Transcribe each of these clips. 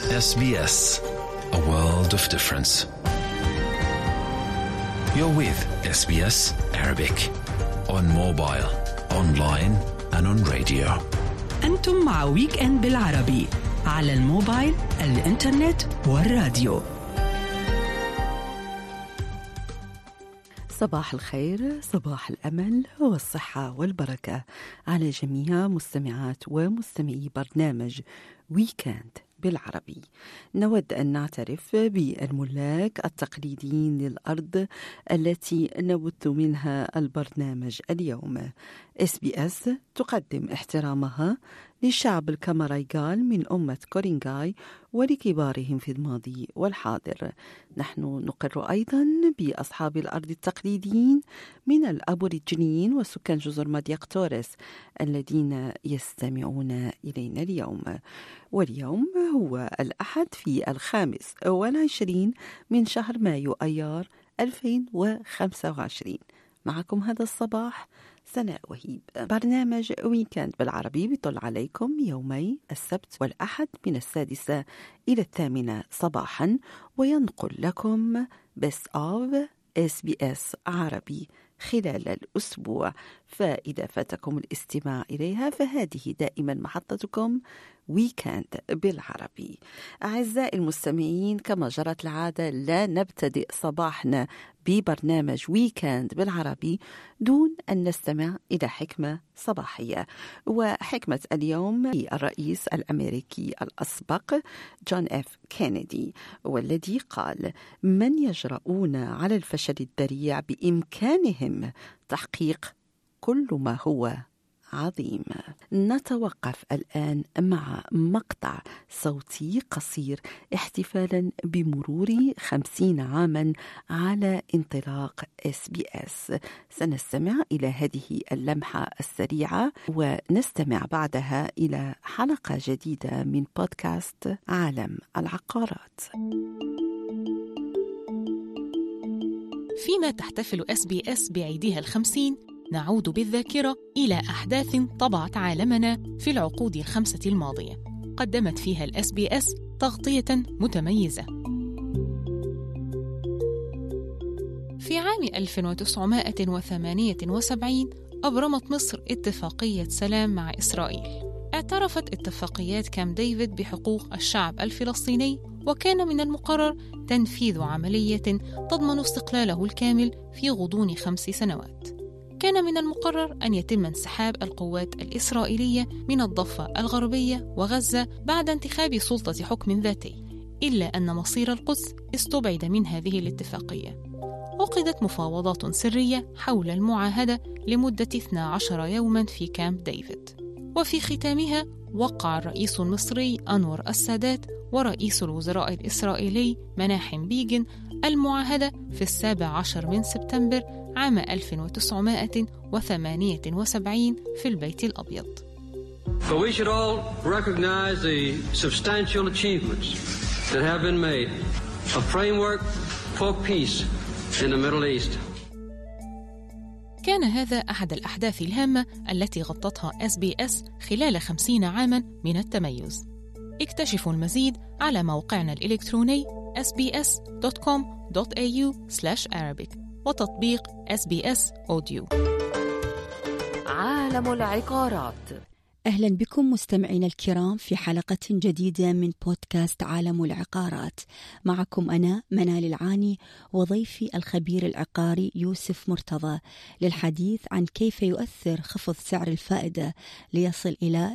SBS, a world of difference. You're with SBS Arabic on mobile, online and on radio. أنتم مع ويك إند بالعربي على الموبايل، الإنترنت والراديو. صباح الخير، صباح الأمل والصحة والبركة على جميع مستمعات ومستمعي برنامج ويكند بالعربي. نود أن نعترف بالملاك التقليديين للأرض التي نبث منها البرنامج اليوم. SBS تقدم احترامها للشعب الكامارايغال من أمة كورينغاي ولكبارهم في الماضي والحاضر. نحن نقر أيضا بأصحاب الأرض التقليديين من الأبوريجينيين وسكان جزر مادياك توريس الذين يستمعون إلينا اليوم. واليوم هو الأحد في 25 من شهر مايو أيار 2025. معكم هذا الصباح سناء وهيب. برنامج ويكند بالعربي بيطل عليكم يومي السبت والأحد من 6 إلى 8 صباحا، وينقل لكم Best of SBS عربي خلال الأسبوع. فإذا فاتكم الاستماع إليها فهذه دائما محطتكم ويكند بالعربي. أعزائي المستمعين، كما جرت العادة لا نبتدئ صباحنا ببرنامج ويكند بالعربي دون أن نستمع إلى حكمة صباحية. وحكمة اليوم الرئيس الأمريكي الأسبق جون إف كينيدي، والذي قال: من يجرؤون على الفشل الذريع بإمكانهم تحقيق كل ما هو عظيم. نتوقف الآن مع مقطع صوتي قصير احتفالا بمرور 50 عاما على انطلاق SBS. سنستمع إلى هذه اللمحة السريعة ونستمع بعدها إلى حلقة جديدة من بودكاست عالم العقارات. فيما تحتفل SBS بعيدها 50، نعود بالذاكرة إلى أحداث طبعت عالمنا في العقود 5 الماضية، قدمت فيها SBS تغطية متميزة. في عام 1978 أبرمت مصر اتفاقية سلام مع إسرائيل. اعترفت اتفاقيات كامب ديفيد بحقوق الشعب الفلسطيني، وكان من المقرر تنفيذ عملية تضمن استقلاله الكامل في غضون 5 سنوات. كان من المقرر أن يتم انسحاب القوات الإسرائيلية من الضفة الغربية وغزة بعد انتخاب سلطة حكم ذاتي، إلا أن مصير القدس استبعد من هذه الاتفاقية. عقدت مفاوضات سرية حول المعاهدة لمدة 12 يوما في كامب ديفيد، وفي ختامها وقع الرئيس المصري أنور السادات ورئيس الوزراء الإسرائيلي مناحم بيجن المعاهدة في 17 من سبتمبر عام 1978 في البيت الأبيض. So we should all recognize the substantial achievements that have been made, a framework for peace in the Middle East. كان هذا أحد الأحداث الهامة التي غطتها SBS خلال 50 عاماً من التميز. اكتشفوا المزيد على موقعنا الإلكتروني sbs.com.au/arabic وتطبيق SBS Audio. عالم العقارات. أهلا بكم مستمعينا الكرام في حلقة جديدة من بودكاست عالم العقارات. معكم أنا منال العاني وضيفي الخبير العقاري يوسف مرتضى للحديث عن كيف يؤثر خفض سعر الفائدة ليصل إلى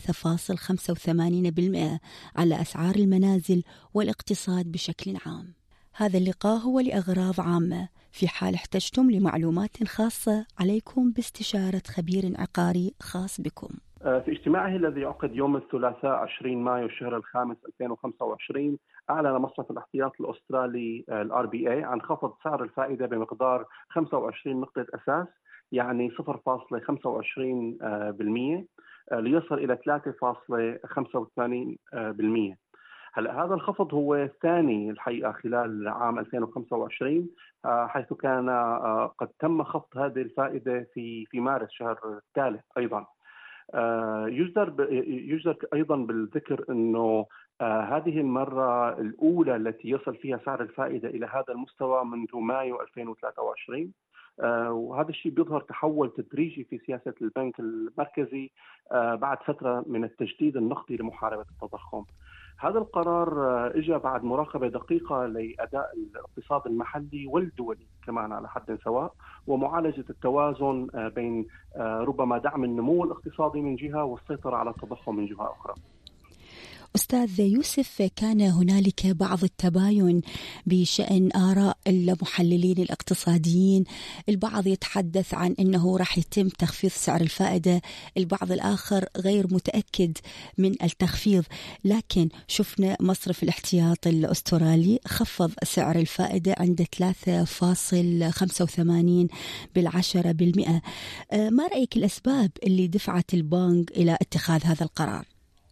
3.85% على أسعار المنازل والاقتصاد بشكل عام. هذا اللقاء هو لأغراض عامة. في حال احتجتم لمعلومات خاصة عليكم باستشارة خبير عقاري خاص بكم. في اجتماعه الذي عقد يوم الثلاثاء 20 مايو الشهر الخامس 2025 أعلن مصرف الاحتياط الأسترالي RBA عن خفض سعر الفائدة بمقدار 25 نقطة أساس، يعني 0.25%، ليصل إلى 3.85%. هلا هذا الخفض هو الثاني الحقيقة خلال عام 2025، حيث كان قد تم خفض هذه الفائدة في مارس شهر الثالث أيضا. يجدر أيضا بالذكر أنه هذه المرة الأولى التي يصل فيها سعر الفائدة إلى هذا المستوى منذ مايو 2023. وهذا الشيء بيظهر تحول تدريجي في سياسة البنك المركزي بعد فترة من التجديد النقدي لمحاربة التضخم. هذا القرار اجى بعد مراقبة دقيقة لأداء الاقتصاد المحلي والدولي كمان على حد سواء، ومعالجة التوازن بين ربما دعم النمو الاقتصادي من جهة والسيطرة على التضخم من جهة أخرى. أستاذ يوسف، كان هنالك بعض التباين بشأن آراء المحللين الاقتصاديين. البعض يتحدث عن أنه راح يتم تخفيض سعر الفائدة، البعض الآخر غير متأكد من التخفيض. لكن شفنا مصرف الاحتياط الأسترالي خفض سعر الفائدة عند 3.85%. ما رأيك الأسباب اللي دفعت البنك إلى اتخاذ هذا القرار؟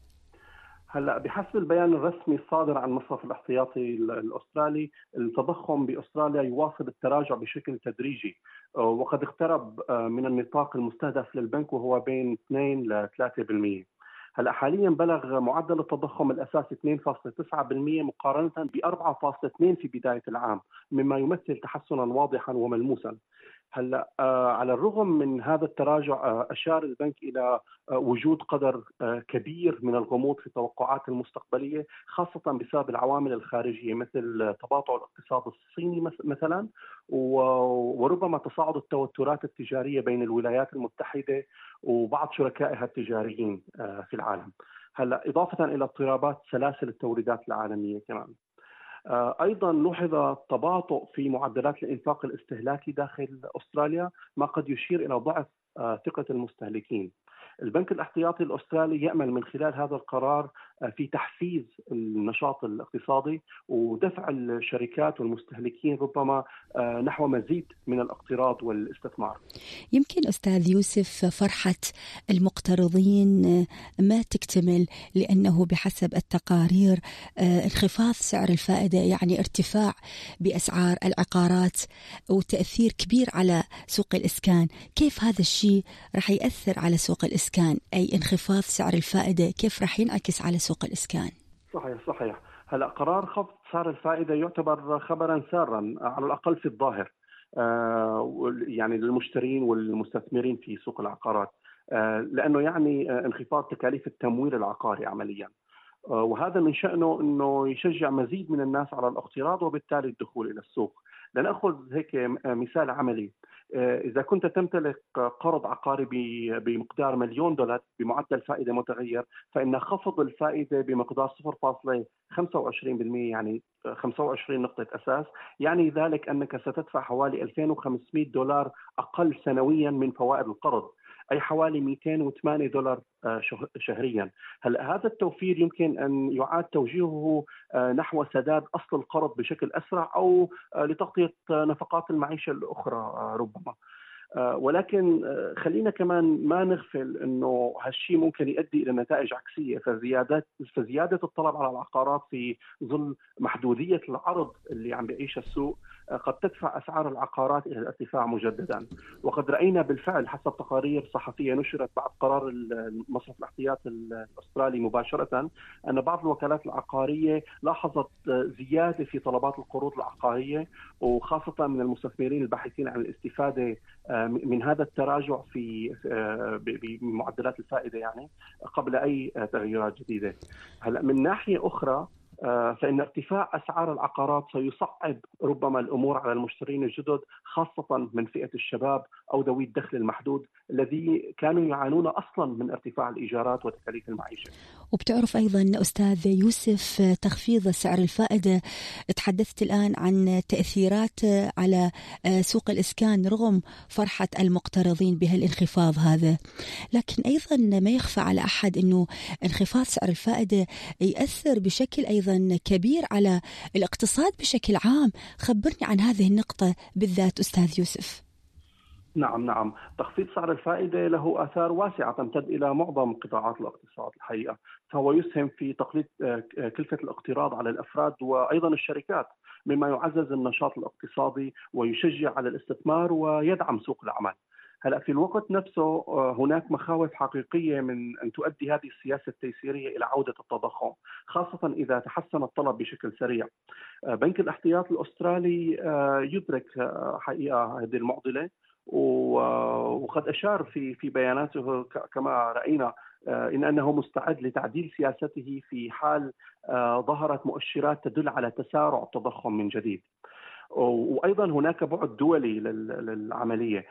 هلا بحسب البيان الرسمي الصادر عن مصرف الاحتياطي الأسترالي، التضخم بأستراليا يواصل التراجع بشكل تدريجي، وقد اقترب من النطاق المستهدف للبنك وهو بين 2 ل 3%. هلا حاليا بلغ معدل التضخم الأساسي 2.9% مقارنة ب 4.2 في بداية العام، مما يمثل تحسنا واضحا وملموسا. هلا على الرغم من هذا التراجع، أشار البنك إلى وجود قدر كبير من الغموض في التوقعات المستقبلية، خاصة بسبب العوامل الخارجية مثل تباطؤ الاقتصاد الصيني مثلا، وربما تصاعد التوترات التجارية بين الولايات المتحدة وبعض شركائها التجاريين في العالم. هلا إضافة إلى اضطرابات سلاسل التوريدات العالمية كمان. أيضا لوحظ تباطؤ في معدلات الإنفاق الاستهلاكي داخل أستراليا، ما قد يشير إلى ضعف ثقة المستهلكين. البنك الاحتياطي الأسترالي يأمل من خلال هذا القرار في تحفيز النشاط الاقتصادي ودفع الشركات والمستهلكين ربما نحو مزيد من الاقتراض والاستثمار. يمكن أستاذ يوسف فرحة المقترضين ما تكتمل، لأنه بحسب التقارير انخفاض سعر الفائدة يعني ارتفاع بأسعار العقارات وتأثير كبير على سوق الإسكان. كيف هذا الشيء رح يأثر على سوق الإسكان؟ أي انخفاض سعر الفائدة كيف رح ينعكس على سوق الإسكان؟ صحيح. هلا قرار خفض سعر الفائدة يعتبر خبرا سارا على الأقل في الظاهر، يعني للمشترين والمستثمرين في سوق العقارات، لأنه يعني انخفاض تكاليف التمويل العقاري عمليا، وهذا من شأنه أنه يشجع مزيد من الناس على الاقتراض وبالتالي الدخول إلى السوق. لنأخذ هيك مثال عملي. إذا كنت تمتلك قرض عقاري بمقدار $1,000,000 بمعدل فائدة متغير، فإن خفض الفائدة بمقدار 0.25% يعني 25 نقطة أساس، يعني ذلك أنك ستدفع حوالي $2,500 أقل سنويا من فوائد القرض، أي حوالي $208 شهريا. هلا هذا التوفير يمكن أن يعاد توجيهه نحو سداد أصل القرض بشكل أسرع أو لتغطية نفقات المعيشة الأخرى ربما. ولكن خلينا كمان ما نغفل أنه هالشيء ممكن يؤدي إلى نتائج عكسية. فزيادة الطلب على العقارات في ظل محدودية العرض اللي عم بيعيش السوق قد تدفع أسعار العقارات إلى الارتفاع مجددا. وقد رأينا بالفعل حسب تقارير صحفية نشرت بعد قرار مصرف الاحتياط الأسترالي مباشرة أن بعض الوكالات العقارية لاحظت زيادة في طلبات القروض العقارية، وخاصة من المستثمرين الباحثين عن الاستفادة من هذا التراجع في بمعدلات الفائدة يعني قبل أي تغييرات جديدة. هلا من ناحية أخرى فإن ارتفاع أسعار العقارات سيصعب ربما الأمور على المشترين الجدد، خاصة من فئة الشباب أو ذوي الدخل المحدود الذي كانوا يعانون أصلا من ارتفاع الإيجارات وتكاليف المعيشة. وبتعرف أيضا أستاذ يوسف تخفيض سعر الفائدة، تحدثت الآن عن تأثيرات على سوق الإسكان رغم فرحة المقترضين بهالانخفاض هذا، لكن أيضا ما يخفى على أحد أنه انخفاض سعر الفائدة يأثر بشكل أيضا كبير على الاقتصاد بشكل عام. خبرني عن هذه النقطة بالذات أستاذ يوسف. نعم، تخفيض سعر الفائدة له آثار واسعة تمتد إلى معظم قطاعات الاقتصاد الحقيقة، فهو يسهم في تقليص كلفة الاقتراض على الأفراد وأيضا الشركات، مما يعزز النشاط الاقتصادي ويشجع على الاستثمار ويدعم سوق العمل. هلا في الوقت نفسه هناك مخاوف حقيقية من أن تؤدي هذه السياسة التيسيرية إلى عودة التضخم، خاصة إذا تحسن الطلب بشكل سريع. بنك الاحتياط الأسترالي يدرك حقيقة هذه المعضلة، وقد أشار في بياناته كما رأينا إن أنه مستعد لتعديل سياسته في حال ظهرت مؤشرات تدل على تسارع التضخم من جديد. وأيضا هناك بعد دولي للعملية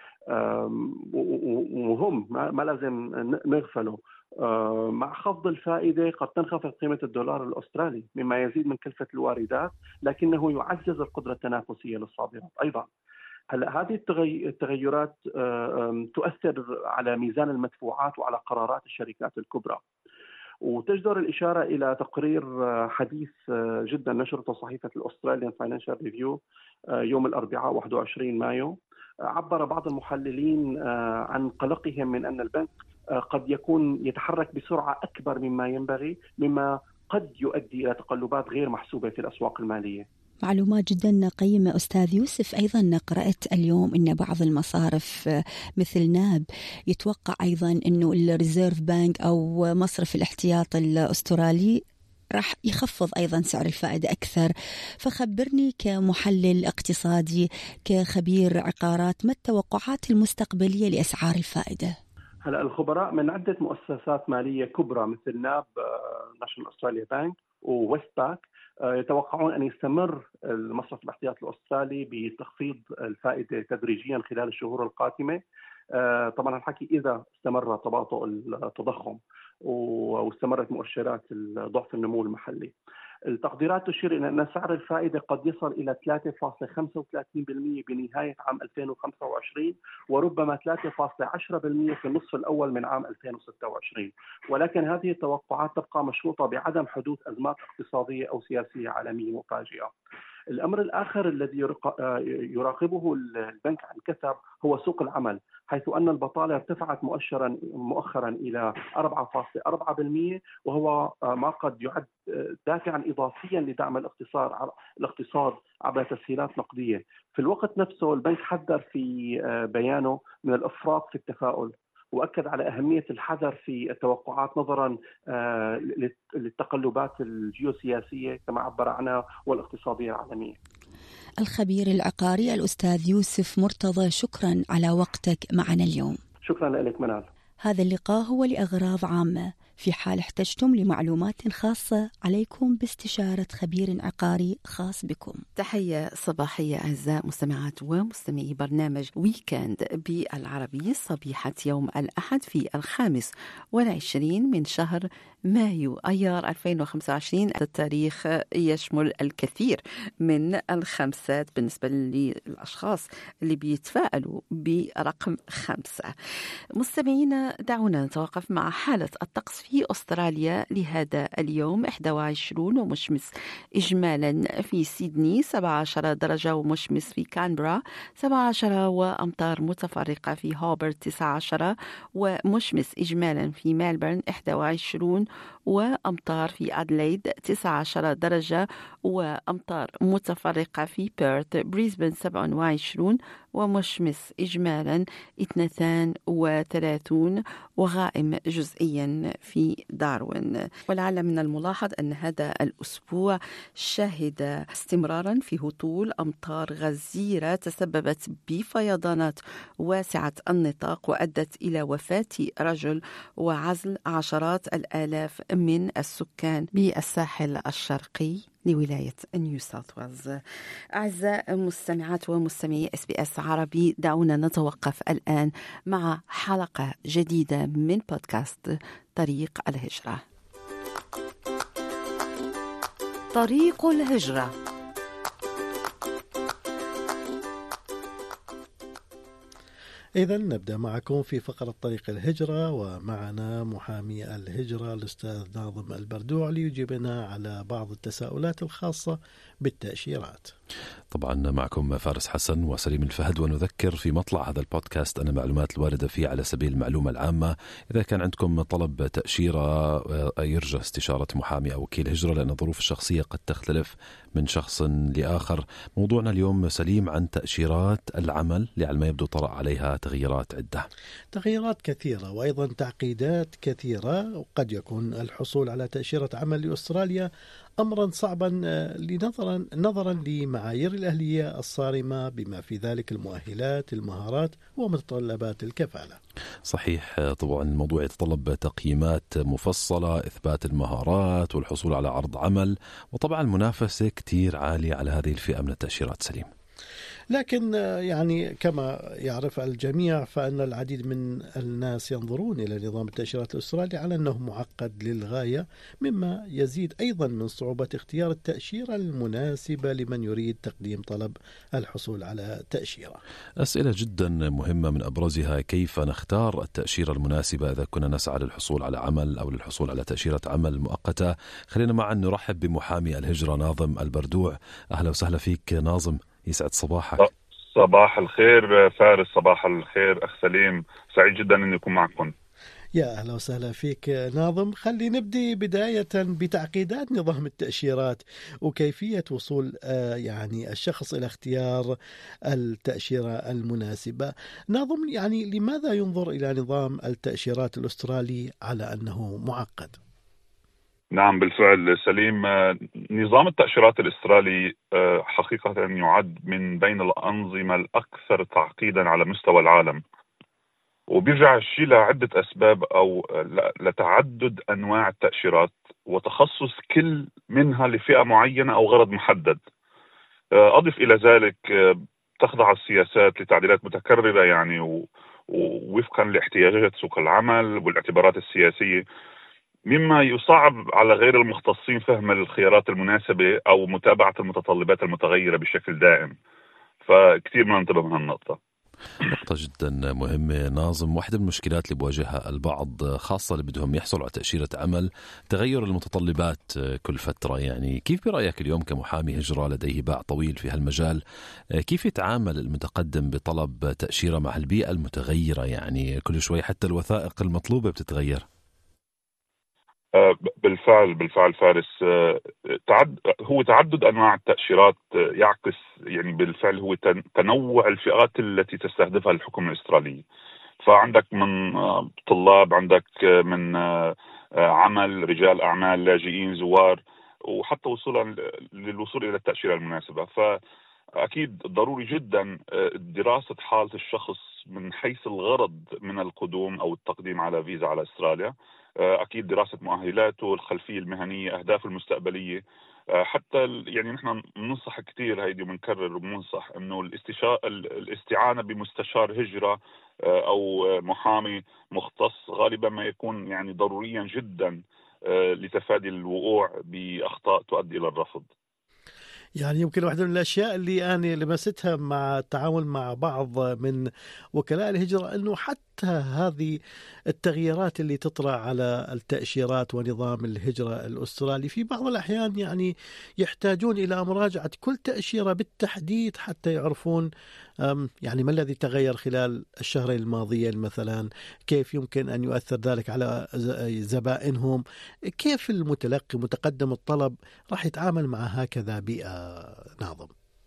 وهم ما لازم نغفله. مع خفض الفائدة قد تنخفض قيمة الدولار الأسترالي مما يزيد من كلفة الواردات، لكنه يعزز القدرة التنافسية للصادرات أيضا. هلا هذه التغيرات تؤثر على ميزان المدفوعات وعلى قرارات الشركات الكبرى، وتجدر الإشارة إلى تقرير حديث جدا نشرته صحيفة الأستراليان فاينانشال ريفيو يوم الأربعاء 21 مايو. عبر بعض المحللين عن قلقهم من أن البنك قد يكون يتحرك بسرعة أكبر مما ينبغي، مما قد يؤدي إلى تقلبات غير محسوبة في الأسواق المالية. معلومات جدا قيمة أستاذ يوسف. أيضا قرأت اليوم أن بعض المصارف مثل ناب يتوقع أيضا أنه الريزيرف بانك أو مصرف الاحتياط الأسترالي راح يخفض أيضا سعر الفائدة أكثر. فخبرني كمحلل اقتصادي كخبير عقارات، ما التوقعات المستقبلية لأسعار الفائدة؟ هلا الخبراء من عدة مؤسسات مالية كبرى مثل ناب ناشونال أستراليا بانك وويست باك يتوقعون أن يستمر المصرف الاحتياطي الأسترالي بتخفيض الفائدة تدريجيا خلال الشهور القادمة. طبعا الحكي إذا استمر تباطؤ التضخم واستمرت مؤشرات ضعف النمو المحلي. التقديرات تشير إلى أن سعر الفائدة قد يصل إلى 3.35% بنهاية عام 2025 وربما 3.10% في النصف الأول من عام 2026، ولكن هذه التوقعات تبقى مشروطة بعدم حدوث أزمات اقتصادية أو سياسية عالمية مفاجئة. الأمر الآخر الذي يراقبه البنك عن كثب هو سوق العمل، حيث أن البطالة ارتفعت مؤخرا إلى 4.4%، وهو ما قد يعد دافعا إضافيا لدعم الاقتصاد عبر تسهيلات نقدية. في الوقت نفسه البنك حذر في بيانه من الإفراط في التفاؤل، وأكد على أهمية الحذر في التوقعات نظرا للتقلبات الجيوسياسية كما عبر عنها والاقتصادية العالمية. الخبير العقاري الأستاذ يوسف مرتضى، شكرا على وقتك معنا اليوم. شكرا لك منال. هذا اللقاء هو لأغراض عامة، في حال احتجتم لمعلومات خاصة عليكم باستشارة خبير عقاري خاص بكم. تحية صباحية أعزائي مستمعات ومستمعي برنامج ويكند بالعربي صبيحة يوم الأحد في 25 من شهر مايو أيار 2025. التاريخ يشمل الكثير من الخمسات بالنسبة للأشخاص اللي بيتفائلوا برقم 5. مستمعينا دعونا نتوقف مع حالة الطقس في أستراليا لهذا اليوم. 21 ومشمس إجمالا في سيدني، 17 درجة ومشمس في كانبرا، 17 وأمطار متفرقة في هوبرت، 19 ومشمس إجمالا في ملبورن، 21 وأمطار في أدليد، 19 درجة وأمطار متفرقة في بيرث. بريسبن 27 ومشمس إجمالا 32 وغائم جزئيا في داروين. ولعل من الملاحظ أن هذا الأسبوع شهد استمرارا في هطول أمطار غزيرة تسببت بفيضانات واسعة النطاق وأدت إلى وفاة رجل وعزل عشرات الآلاف من السكان بالساحل الشرقي لولاية نيو ساوث ويلز. أعزائي مستمعات ومستمعي SBS عربي، دعونا نتوقف الآن مع حلقة جديدة من بودكاست طريق الهجرة. طريق الهجرة. إذا نبدأ معكم في فقرة طريق الهجرة، ومعنا محامي الهجرة الأستاذ ناظم البردوع ليجيبنا على بعض التساؤلات الخاصة بالتأشيرات. طبعا معكم فارس حسن وسليم الفهد، ونذكر في مطلع هذا البودكاست أن المعلومات الواردة فيه على سبيل المعلومة العامة. إذا كان عندكم طلب تأشيرة يرجى استشارة محامي أو وكيل هجرة، لأن الظروف الشخصية قد تختلف من شخص لآخر. موضوعنا اليوم سليم عن تأشيرات العمل، لعل ما يبدو طرأ عليها تغييرات عدة، تغييرات كثيرة وأيضا تعقيدات كثيرة، وقد يكون الحصول على تأشيرة عمل لأستراليا أمرا صعبا نظرا لمعايير الأهلية الصارمة، بما في ذلك المؤهلات، المهارات ومتطلبات الكفالة. صحيح، طبعا الموضوع يتطلب تقييمات مفصلة، إثبات المهارات والحصول على عرض عمل، وطبعا المنافسة كتير عالية على هذه الفئة من التأشيرات سليم. لكن يعني كما يعرف الجميع فإن العديد من الناس ينظرون إلى نظام التأشيرات الأسترالي على أنه معقد للغاية، مما يزيد أيضا من صعوبة اختيار التأشيرة المناسبة لمن يريد تقديم طلب الحصول على تأشيرة. أسئلة جدا مهمة، من أبرزها كيف نختار التأشيرة المناسبة إذا كنا نسعى للحصول على عمل أو للحصول على تأشيرة عمل مؤقتة. خلينا معا نرحب بمحامي الهجرة ناظم البردوع. أهلا وسهلا فيك ناظم، يسعد صباحك. صباح الخير فارس، صباح الخير أخ سليم، سعيد جدا أن يكون معكم. يا أهلا وسهلا فيك ناظم. خلي نبدأ بداية بتعقيدات نظام التأشيرات وكيفية وصول يعني الشخص إلى اختيار التأشيرة المناسبة. ناظم، يعني لماذا ينظر إلى نظام التأشيرات الأسترالي على أنه معقد؟ نعم بالفعل سليم، نظام التأشيرات الأسترالي حقيقة يعد من بين الأنظمة الأكثر تعقيدا على مستوى العالم، وبيرجع الشيء لعدة أسباب أو لتعدد أنواع التأشيرات وتخصص كل منها لفئة معينة أو غرض محدد. أضف إلى ذلك تخضع السياسات لتعديلات متكررة يعني ووفقا لاحتياجات سوق العمل والاعتبارات السياسية، مما يصعب على غير المختصين فهم الخيارات المناسبة أو متابعة المتطلبات المتغيرة بشكل دائم. فكتير ما ننتبه من هالنقطة. نقطة جدا مهمة ناظم. واحدة من المشكلات اللي بواجهها البعض، خاصة اللي بدهم يحصلوا على تأشيرة عمل، تغير المتطلبات كل فترة. يعني كيف برأيك اليوم كمحامي هجرة لديه باع طويل في هالمجال، كيف يتعامل المتقدم بطلب تأشيرة مع البيئة المتغيرة؟ يعني كل شوي حتى الوثائق المطلوبة بتتغير. بالفعل فارس، هو تعدد أنواع التأشيرات يعكس يعني بالفعل هو تنوع الفئات التي تستهدفها الحكومة الأسترالية. فعندك من طلاب، عندك من عمل، رجال أعمال، لاجئين، زوار، وحتى للوصول إلى التأشيرة المناسبة. فأكيد ضروري جدا دراسة حالة الشخص من حيث الغرض من القدوم أو التقديم على فيزا على أستراليا. أكيد دراسة مؤهلاته، الخلفية المهنية، أهدافه المستقبلية. حتى يعني نحن بننصح كثير هيدي وبنكرر وبننصح إنه الاستعانة بمستشار هجرة أو محامي مختص غالبا ما يكون يعني ضروريا جدا لتفادي الوقوع بأخطاء تؤدي إلى الرفض. يعني يمكن واحدة من الأشياء اللي أنا لمستها مع التعامل مع بعض من وكلاء الهجرة أنه حتى هذه التغييرات اللي تطرأ على التأشيرات ونظام الهجرة الأسترالي في بعض الأحيان يعني يحتاجون إلى مراجعة كل تأشيرة بالتحديد حتى يعرفون يعني ما الذي تغير خلال الشهرين الماضيين مثلا، كيف يمكن أن يؤثر ذلك على زبائنهم، كيف المتلقي متقدم الطلب راح يتعامل مع هكذا بيئة. ناظم،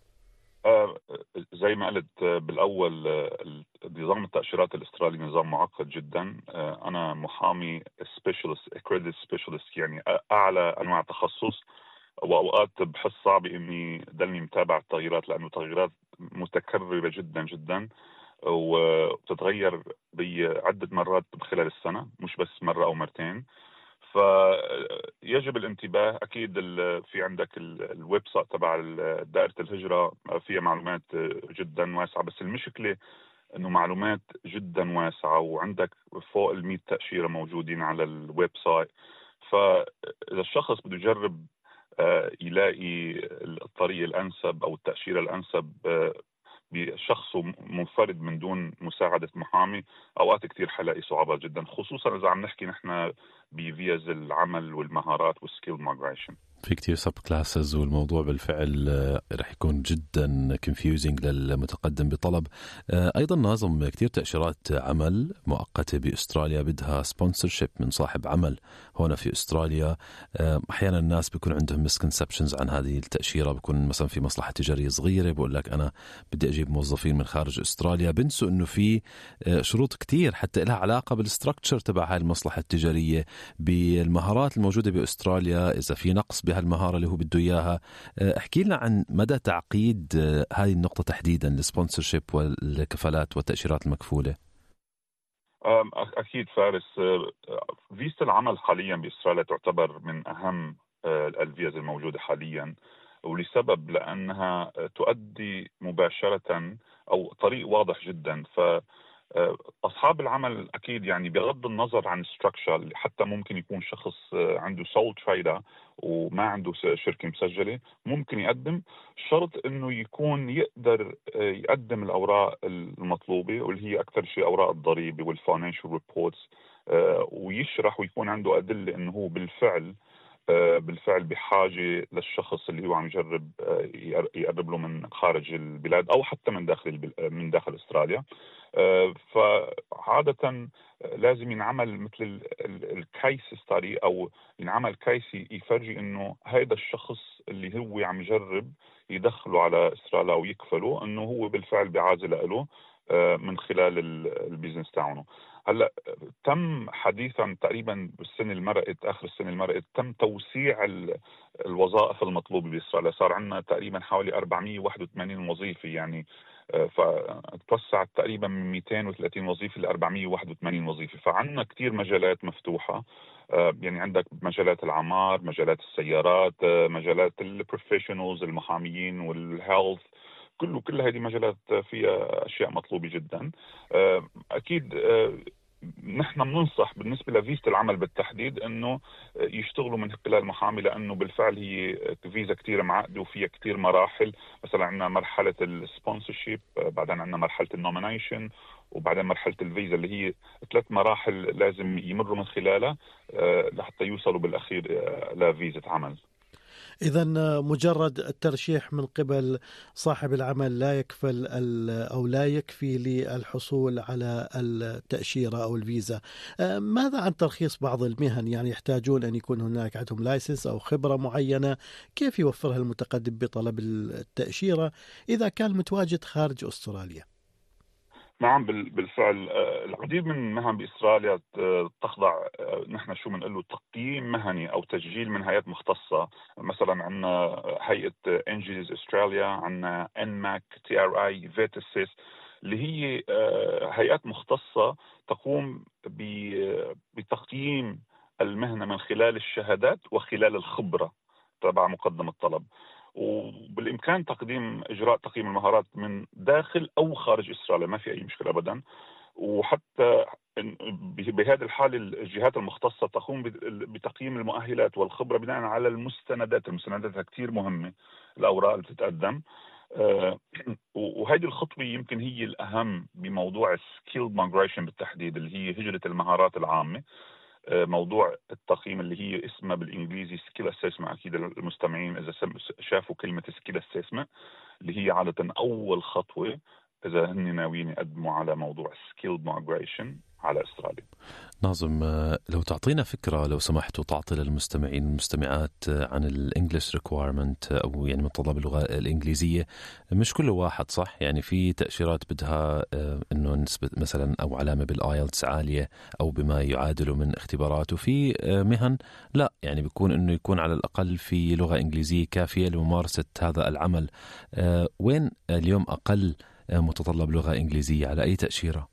زي ما قلت بالأول، نظام التأشيرات الأسترالي نظام معقد جدا. أنا محامي accredited specialist، يعني أعلى أنواع تخصص، وأوقات بحس صعب إني دلني متابع التغييرات لأنه تغييرات متكررة جدا جدا وبتتغير بعدة مرات خلال السنة، مش بس مرة أو مرتين. فيجب الانتباه. أكيد في عندك الويب سايت تبع دائرة الهجرة فيها معلومات جدا واسعة، بس المشكلة أنه معلومات جدا واسعة وعندك فوق 100 تأشيرة موجودين على الويب سايت. فإذا الشخص بده يجرب يلاقي الطريق الأنسب أو التأشيرة الأنسب بشخص منفرد من دون مساعدة محامي أوقات كتير حلاقي صعوبات جدا، خصوصا إذا عم نحكي نحن بفيز العمل والمهارات والسكيل مايجريشن. في كتير سب كلاسز، والموضوع بالفعل رح يكون جدا confusing للمتقدم بطلب. أيضا ناظم كتير تأشيرات عمل مؤقتة بأستراليا بدها سبونسرشيب من صاحب عمل هنا في أستراليا. أحيانا الناس بيكون عندهم misconceptions عن هذه التأشيرة، بيكون مثلا في مصلحة تجارية صغيرة بقول لك أنا بدي أجيب موظفين من خارج أستراليا، بنسوا إنه في شروط كتير حتى لها علاقة بالستركتشر تبع هاي المصلحة التجارية، بالمهارات الموجودة بأستراليا، إذا في نقص بهالمهارة اللي هو بده إياها. احكي لنا عن مدى تعقيد هذه النقطة تحديدا، السبونسرشيب والكفالات والتأشيرات المكفولة. أكيد فارس، فيزا العمل حاليا بإسرائيل تعتبر من أهم الفيز الموجودة حاليا، ولسبب لأنها تؤدي مباشرة أو طريق واضح جدا. أصحاب العمل أكيد يعني بغض النظر عن structure، حتى ممكن يكون شخص عنده sole trader وما عنده شركة مسجلة، ممكن يقدم، شرط إنه يكون يقدر يقدم الأوراق المطلوبة واللي هي أكثر شيء أوراق الضريبة والفاينانشال ريبورتس، ويشرح ويكون عنده أدلة إنه هو بالفعل بحاجة للشخص اللي هو عم يجرب يقرب له من خارج البلاد أو حتى من داخل أستراليا. فعادة لازم ينعمل مثل الكيس ستادي، أو ينعمل كيس يفرجي إنه هذا الشخص اللي هو عم يجرب يدخله على إسرائيل أو يكفله إنه هو بالفعل بعازل له من خلال البيزنس تاعونه. هلا تم حديثا تقريبا بالسنه المرقت، اخر السنه المرقت، تم توسيع الوظائف المطلوبه باسرائيل، صار عندنا تقريبا حوالي 481 وظيفه، يعني فتوسعت تقريبا من 230 وظيفه ل 481 وظيفه. فعندنا كثير مجالات مفتوحه، يعني عندك مجالات العمار، مجالات السيارات، مجالات البروفيشنالز المحاميين والهيلث، كل هذه مجالات فيها أشياء مطلوبة جدا. أكيد نحن بننصح بالنسبة لفيزا العمل بالتحديد أنه يشتغلوا من خلال محامي، لأنه بالفعل هي فيزا كتير معقدة وفيها كتير مراحل. مثلا عندنا مرحلة السبونسرشيب، بعدين عندنا مرحلة النومينيشن، وبعدين مرحلة الفيزا، اللي هي 3 مراحل لازم يمروا من خلالها لحتى يوصلوا بالأخير لفيزا عمل. إذا مجرد الترشيح من قبل صاحب العمل لا يكفل أو لا يكفي للحصول على التأشيرة أو الفيزا. ماذا عن ترخيص بعض المهن؟ يعني يحتاجون أن يكون هناك عندهم لايسنس أو خبرة معينة، كيف يوفرها المتقدم بطلب التأشيرة إذا كان متواجد خارج أستراليا؟ نعم، بالفعل العديد من المهن بإسرائيل تخضع نحن شو بنقول له تقييم مهني أو تسجيل من هيئات مختصة. مثلا عندنا هيئة انجلز أستراليا، عندنا انماك، TRI، فيتسيس، اللي هي هيئات مختصة تقوم بتقييم المهنة من خلال الشهادات وخلال الخبرة تبع مقدم الطلب. وبالإمكان إجراء تقييم المهارات من داخل أو خارج إسرائيل، ما في أي مشكلة أبدا. وحتى بهذا الحال الجهات المختصة تقوم بتقييم المؤهلات والخبرة بناء على المستندات كتير مهمة، الأوراق اللي بتتقدم. وهذه الخطوة يمكن هي الأهم بموضوع السكيل مايجريشن بالتحديد، اللي هي هجرة المهارات العامة. موضوع التقييم اللي هي اسمها بالإنجليزي سكيل أسيسمنت، أكيد المستمعين إذا شافوا كلمة سكيل أسيسمنت، اللي هي عادة أول خطوة إذا هن ناويين يقدموا على موضوع سكيل مايجريشن على أستراليا. ناظم، لو تعطينا فكرة لو سمحت، وتعطي للمستمعين والمستمعات عن الانجليش ريكوايرمنت، أو يعني متطلب اللغة الإنجليزية. مش كل واحد صح، يعني في تأشيرات بدها إنه نسبة مثلا أو علامة بالآيلتس عالية أو بما يعادل من اختبارات، وفي مهن لا، يعني بيكون إنه يكون على الأقل في لغة إنجليزية كافية لممارسة هذا العمل. وين اليوم أقل متطلب لغة إنجليزية على أي تأشيرة؟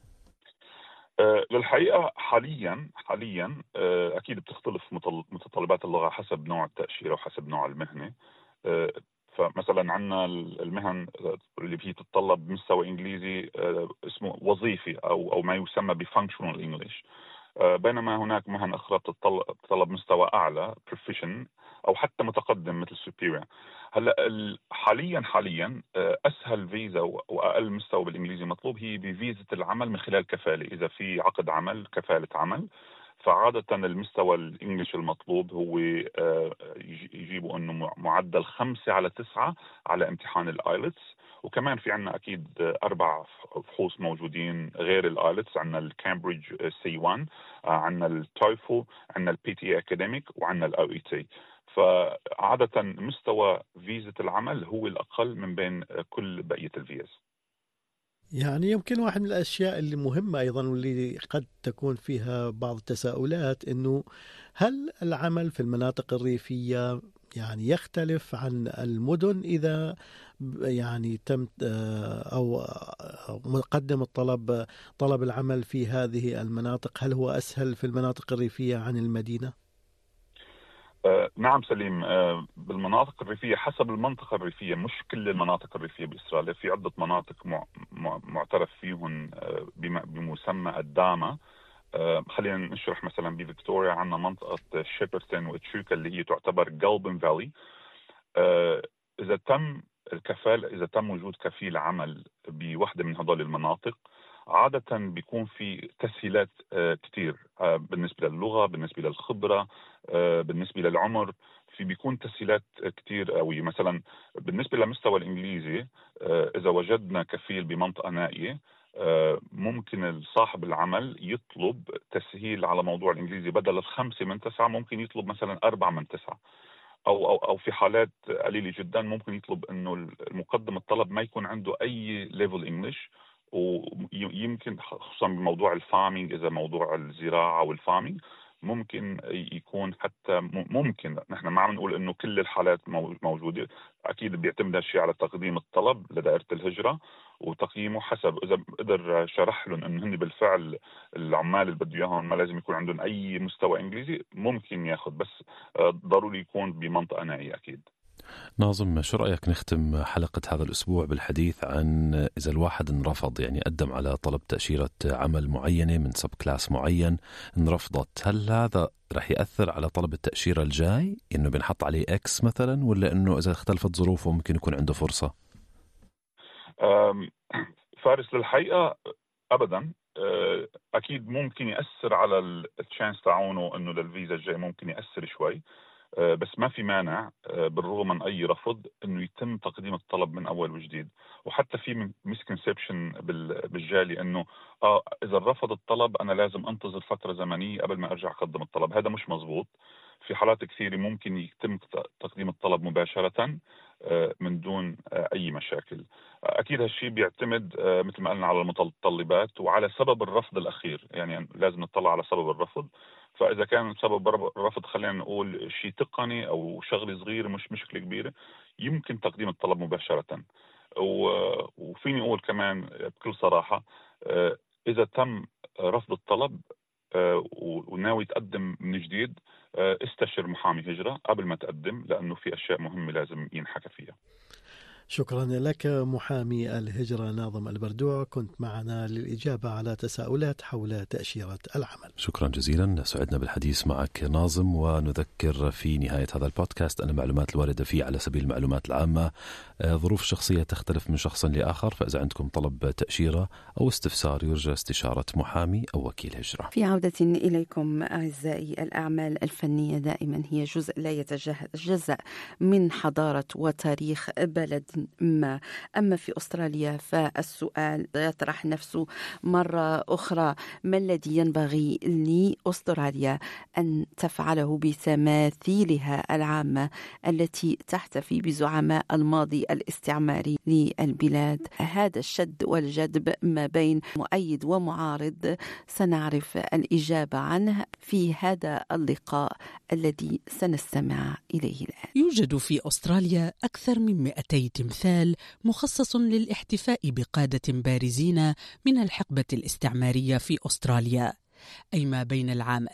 للحقيقة حاليا أكيد بتختلف متطلبات اللغة حسب نوع التأشيرة وحسب نوع المهنة. فمثلا عندنا المهن اللي فيه تتطلب مستوى إنجليزي اسمه وظيفي أو ما يسمى بفانكشنال إنجليش، بينما هناك مهن أخرى بتتطلب مستوى أعلى proficient أو حتى متقدم مثل superior. هلا حاليا أسهل فيزا وأقل مستوى بالإنجليزي مطلوب هي بفيزة العمل من خلال كفالة. إذا في عقد عمل كفالة عمل، فعادة المستوى الإنجليش المطلوب هو يجيبوا أنه معدل 5/9 على امتحان الآيلتس. وكمان في عنا أكيد 4 فحوص موجودين غير الآيلتس، عنا الكامبريدج C1، عنا التويفل، عنا الPTA أكاديميك، وعنا الOET. فعادة مستوى فيزة العمل هو الأقل من بين كل بقية الفيز. يعني يمكن واحد من الأشياء اللي مهمة أيضا واللي قد تكون فيها بعض التساؤلات إنه هل العمل في المناطق الريفية يعني يختلف عن المدن إذا يعني تم أو مقدم طلب العمل في هذه المناطق، هل هو أسهل في المناطق الريفية عن المدينة؟ نعم سليم، بالمناطق الريفية حسب المنطقة الريفية، مش كل المناطق الريفية بإستراليا. في عدة مناطق معترف فيهم بمسمى الداما. خلينا نشرح مثلا بفيكتوريا عندنا منطقة شيبرتون وتشوكا اللي هي تعتبر جولدن فالي. إذا تم وجود كفيل عمل بوحدة من هذول المناطق، عادة بيكون في تسهيلات كتير بالنسبة للغة، بالنسبة للخبرة، بالنسبة للعمر. بيكون تسهيلات كتير قوي. مثلا بالنسبة لمستوى الإنجليزي، إذا وجدنا كفيل بمنطقة نائية، ممكن صاحب العمل يطلب تسهيل على موضوع الإنجليزي، بدل 5/9 ممكن يطلب مثلا 4/9. أو في حالات قليلة جدا ممكن يطلب إنه المقدم الطلب ما يكون عنده أي ليفل إنجليش. ويمكن خصوصا بموضوع الفارمينج، إذا موضوع الزراعة والفارمينج ممكن يكون حتى ممكن، نحن ما عم نقول إنه كل الحالات موجودة. أكيد بيعتمد هالشيء على تقديم الطلب لدائرة الهجرة وتقييمه، حسب إذا قدر شرح لهم إنه هن بالفعل العمال اللي بده إياهم ما لازم يكون عندهم أي مستوى إنجليزي، ممكن ياخذ، بس ضروري يكون بمنطقة نائية أكيد. ناظم، شو رأيك نختم حلقة هذا الأسبوع بالحديث عن إذا الواحد انرفض، يعني قدم على طلب تأشيرة عمل معينة من سب كلاس معين، انرفضت، هل هذا رح يأثر على طلب التأشيرة الجاي، إنه بنحط عليه إكس مثلا، ولا إنه إذا اختلفت ظروفه ممكن يكون عنده فرصة؟ فارس، للحقيقة أبدا. أكيد ممكن يأثر على التشانس تعونه إنه للفيزا الجاي، ممكن يأثر شوي، بس ما في مانع بالرغم من أي رفض إنه يتم تقديم الطلب من أول وجديد. وحتى في مسكونسبشن بالجالي إنه إذا رفض الطلب أنا لازم أنتظر فترة زمنية قبل ما أرجع أقدم الطلب. هذا مش مزبوط. في حالات كثيرة ممكن يتم تقديم الطلب مباشرة من دون أي مشاكل. أكيد هالشيء بيعتمد مثل ما قلنا على المتطلبات وعلى سبب الرفض الأخير، يعني لازم نطلع على سبب الرفض. فإذا كان سبب الرفض خلينا نقول شيء تقني أو شغل صغير مش مشكلة كبيرة، يمكن تقديم الطلب مباشرة. وفيني أقول كمان بكل صراحة، إذا تم رفض الطلب وناوي تقدم من جديد، استشر محامي هجرة قبل ما تقدم، لأنه في أشياء مهمة لازم ينحكى فيها. شكرا لك محامي الهجرة ناظم البردوع، كنت معنا للإجابة على تساؤلات حول تأشيرة العمل. شكرا جزيلا، سعدنا بالحديث معك ناظم. ونذكر في نهاية هذا البودكاست أن المعلومات الواردة فيه على سبيل المعلومات العامة، ظروف الشخصية تختلف من شخص لآخر، فإذا عندكم طلب تأشيرة أو استفسار يرجى استشارة محامي أو وكيل هجرة. في عودة إليكم أعزائي، الأعمال الفنية دائما هي جزء لا يتجزأ من حضارة وتاريخ بلد ما. أما في أستراليا فالسؤال يطرح نفسه مرة أخرى: ما الذي ينبغي لأستراليا أن تفعله بتماثيلها العامة التي تحتفي بزعماء الماضي الاستعماري للبلاد؟ هذا الشد والجذب ما بين مؤيد ومعارض سنعرف الإجابة عنه في هذا اللقاء الذي سنستمع إليه الآن. يوجد في أستراليا أكثر من 200 تمثال مخصص للاحتفاء بقادة بارزين من الحقبة الاستعمارية في أستراليا، أي ما بين العام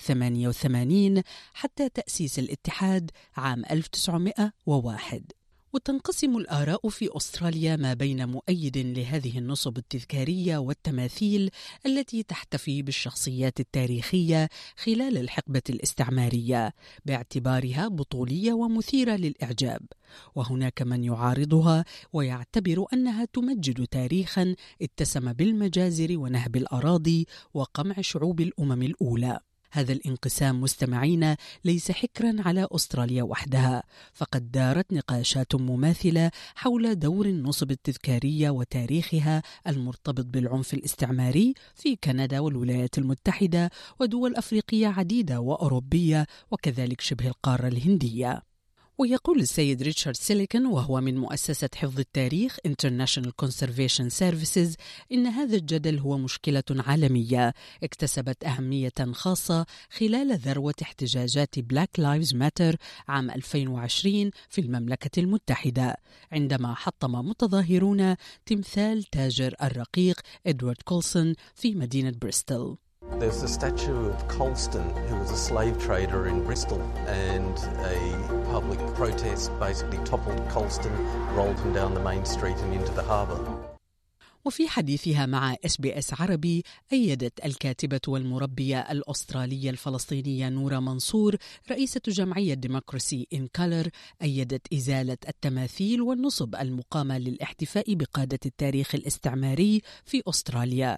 1788 حتى تأسيس الاتحاد عام 1901. وتنقسم الآراء في أستراليا ما بين مؤيد لهذه النصب التذكارية والتماثيل التي تحتفي بالشخصيات التاريخية خلال الحقبة الاستعمارية باعتبارها بطولية ومثيرة للإعجاب، وهناك من يعارضها ويعتبر أنها تمجد تاريخا اتسم بالمجازر ونهب الأراضي وقمع شعوب الأمم الأولى. هذا الانقسام مستمعين ليس حكرا على أستراليا وحدها، فقد دارت نقاشات مماثلة حول دور النصب التذكارية وتاريخها المرتبط بالعنف الاستعماري في كندا والولايات المتحدة ودول أفريقية عديدة وأوروبية وكذلك شبه القارة الهندية. ويقول السيد ريتشارد سيليكون وهو من مؤسسة حفظ التاريخ International Conservation Services إن هذا الجدل هو مشكلة عالمية اكتسبت أهمية خاصة خلال ذروة احتجاجات Black Lives Matter عام 2020 في المملكة المتحدة، عندما حطم متظاهرون تمثال تاجر الرقيق إدوارد كولسون في مدينة بريستول. There's the statue of Colston, who was a slave trader in Bristol, and a public protest basically toppled Colston, rolled him down the main street and into the harbour. وفي حديثها مع SBS عربي أيدت الكاتبة والمربية الأسترالية الفلسطينية نورة منصور رئيسة جمعية ديمقراcy in Colour أيدت إزالة التماثيل والنصب المقامة للاحتفاء بقادة التاريخ الاستعماري في أستراليا،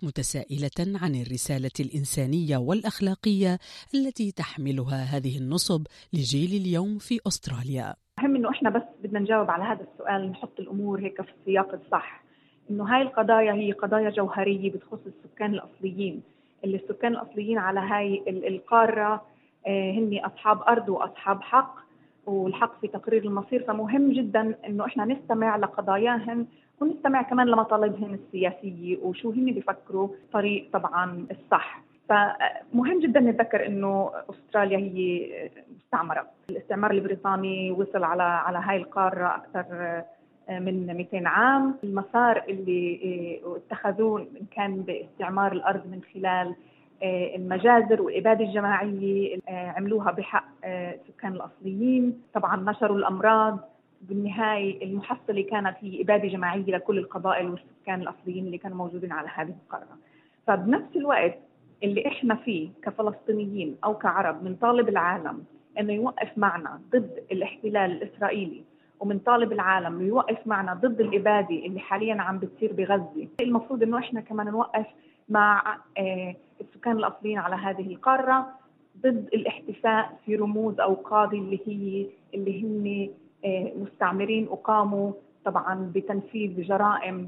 متسائلة عن الرسالة الإنسانية والأخلاقية التي تحملها هذه النصب لجيل اليوم في أستراليا. مهم إنه إحنا بس بدنا نجاوب على هذا السؤال، نحط الأمور هيك في السياق الصح، إنه هاي القضايا هي قضايا جوهرية بتخص السكان الأصليين، اللي السكان الأصليين على هاي القارة هن أصحاب أرض وأصحاب حق، والحق في تقرير المصير. فمهم جدا إنه إحنا نستمع لقضاياهم ونستمع كمان لمطالبهم السياسية وشو هن بيفكروا طريق طبعا الصح. فمهم جدا نتذكر إنه أستراليا هي مستعمرة، الاستعمار البريطاني وصل على هاي القارة أكثر من 200 عام. المسار اللي اتخذوه إن كان باستعمار الأرض من خلال المجازر والإبادة الجماعية عملوها بحق السكان الأصليين، طبعا نشروا الأمراض، بالنهاية المحصلة كانت هي إبادة جماعية لكل القبائل والسكان الأصليين اللي كانوا موجودين على هذه القارة. فبنفس الوقت اللي إحنا فيه كفلسطينيين أو كعرب من طالب العالم إنه يوقف معنا ضد الاحتلال الإسرائيلي، ومن طالب العالم يوقف معنا ضد الإبادة اللي حاليا عم بتصير بغزة، المفروض إنه إحنا كمان نوقف مع السكان الأصليين على هذه القارة ضد الاحتفاء في رموز أو قاضي اللي هم مستعمرين وقاموا طبعا بتنفيذ جرائم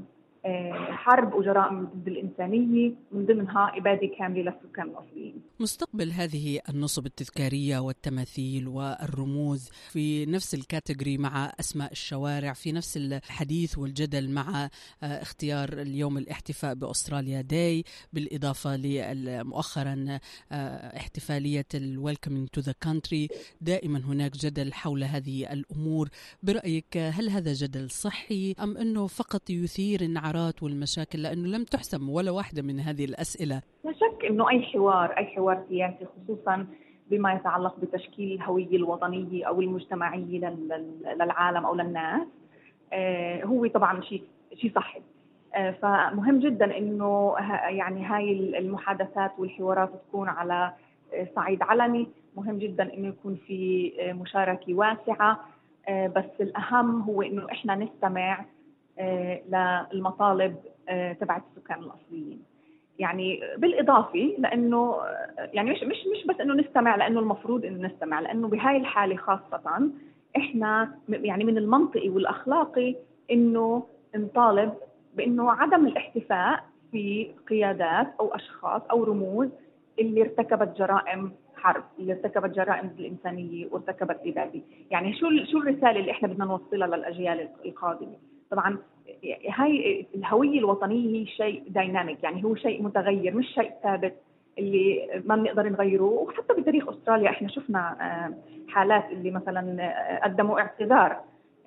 حرب وجرائم ضد الإنسانية، من ضمنها إبادة كاملة للسكان الأصليين. مستقبل هذه النصب التذكارية والتماثيل والرموز في نفس الكاتيجوري مع أسماء الشوارع، في نفس الحديث والجدل مع اختيار اليوم الاحتفاء بأستراليا داي، بالإضافة لمؤخرا احتفالية الويلكمينج تو ذا كانتري. دائما هناك جدل حول هذه الأمور. برأيك هل هذا جدل صحي أم أنه فقط يثير النعرات والمشاكل لأنه لم تحسم ولا واحدة من هذه الأسئلة؟ لا شك أنه أي حوار سياسي خصوصا بما يتعلق بتشكيل الهوية الوطنية أو المجتمعية للعالم أو للناس هو طبعا شيء صحي. فمهم جدا أنه يعني هاي المحادثات والحوارات تكون على صعيد علني، مهم جدا أنه يكون في مشاركة واسعة، بس الأهم هو أنه إحنا نستمع للمطالب تبعت السكان الأصليين. يعني بالإضافة لأنه يعني مش بس إنه نستمع لأنه المفروض إنه نستمع، لأنه بهاي الحالة خاصة إحنا يعني من المنطقي والأخلاقي إنه نطالب بإنه عدم الاحتفاء في قيادات أو أشخاص أو رموز اللي ارتكبت جرائم حرب، اللي ارتكبت جرائم الإنسانية وارتكبت إبادة. يعني شو الرسالة اللي إحنا بدنا نوصلها للأجيال القادمة؟ طبعا هاي الهوية الوطنية هي شيء دايناميك، يعني هو شيء متغير مش شيء ثابت اللي ما بنقدر نغيره. وحتى بتاريخ أستراليا احنا شفنا حالات اللي مثلا قدموا اعتذار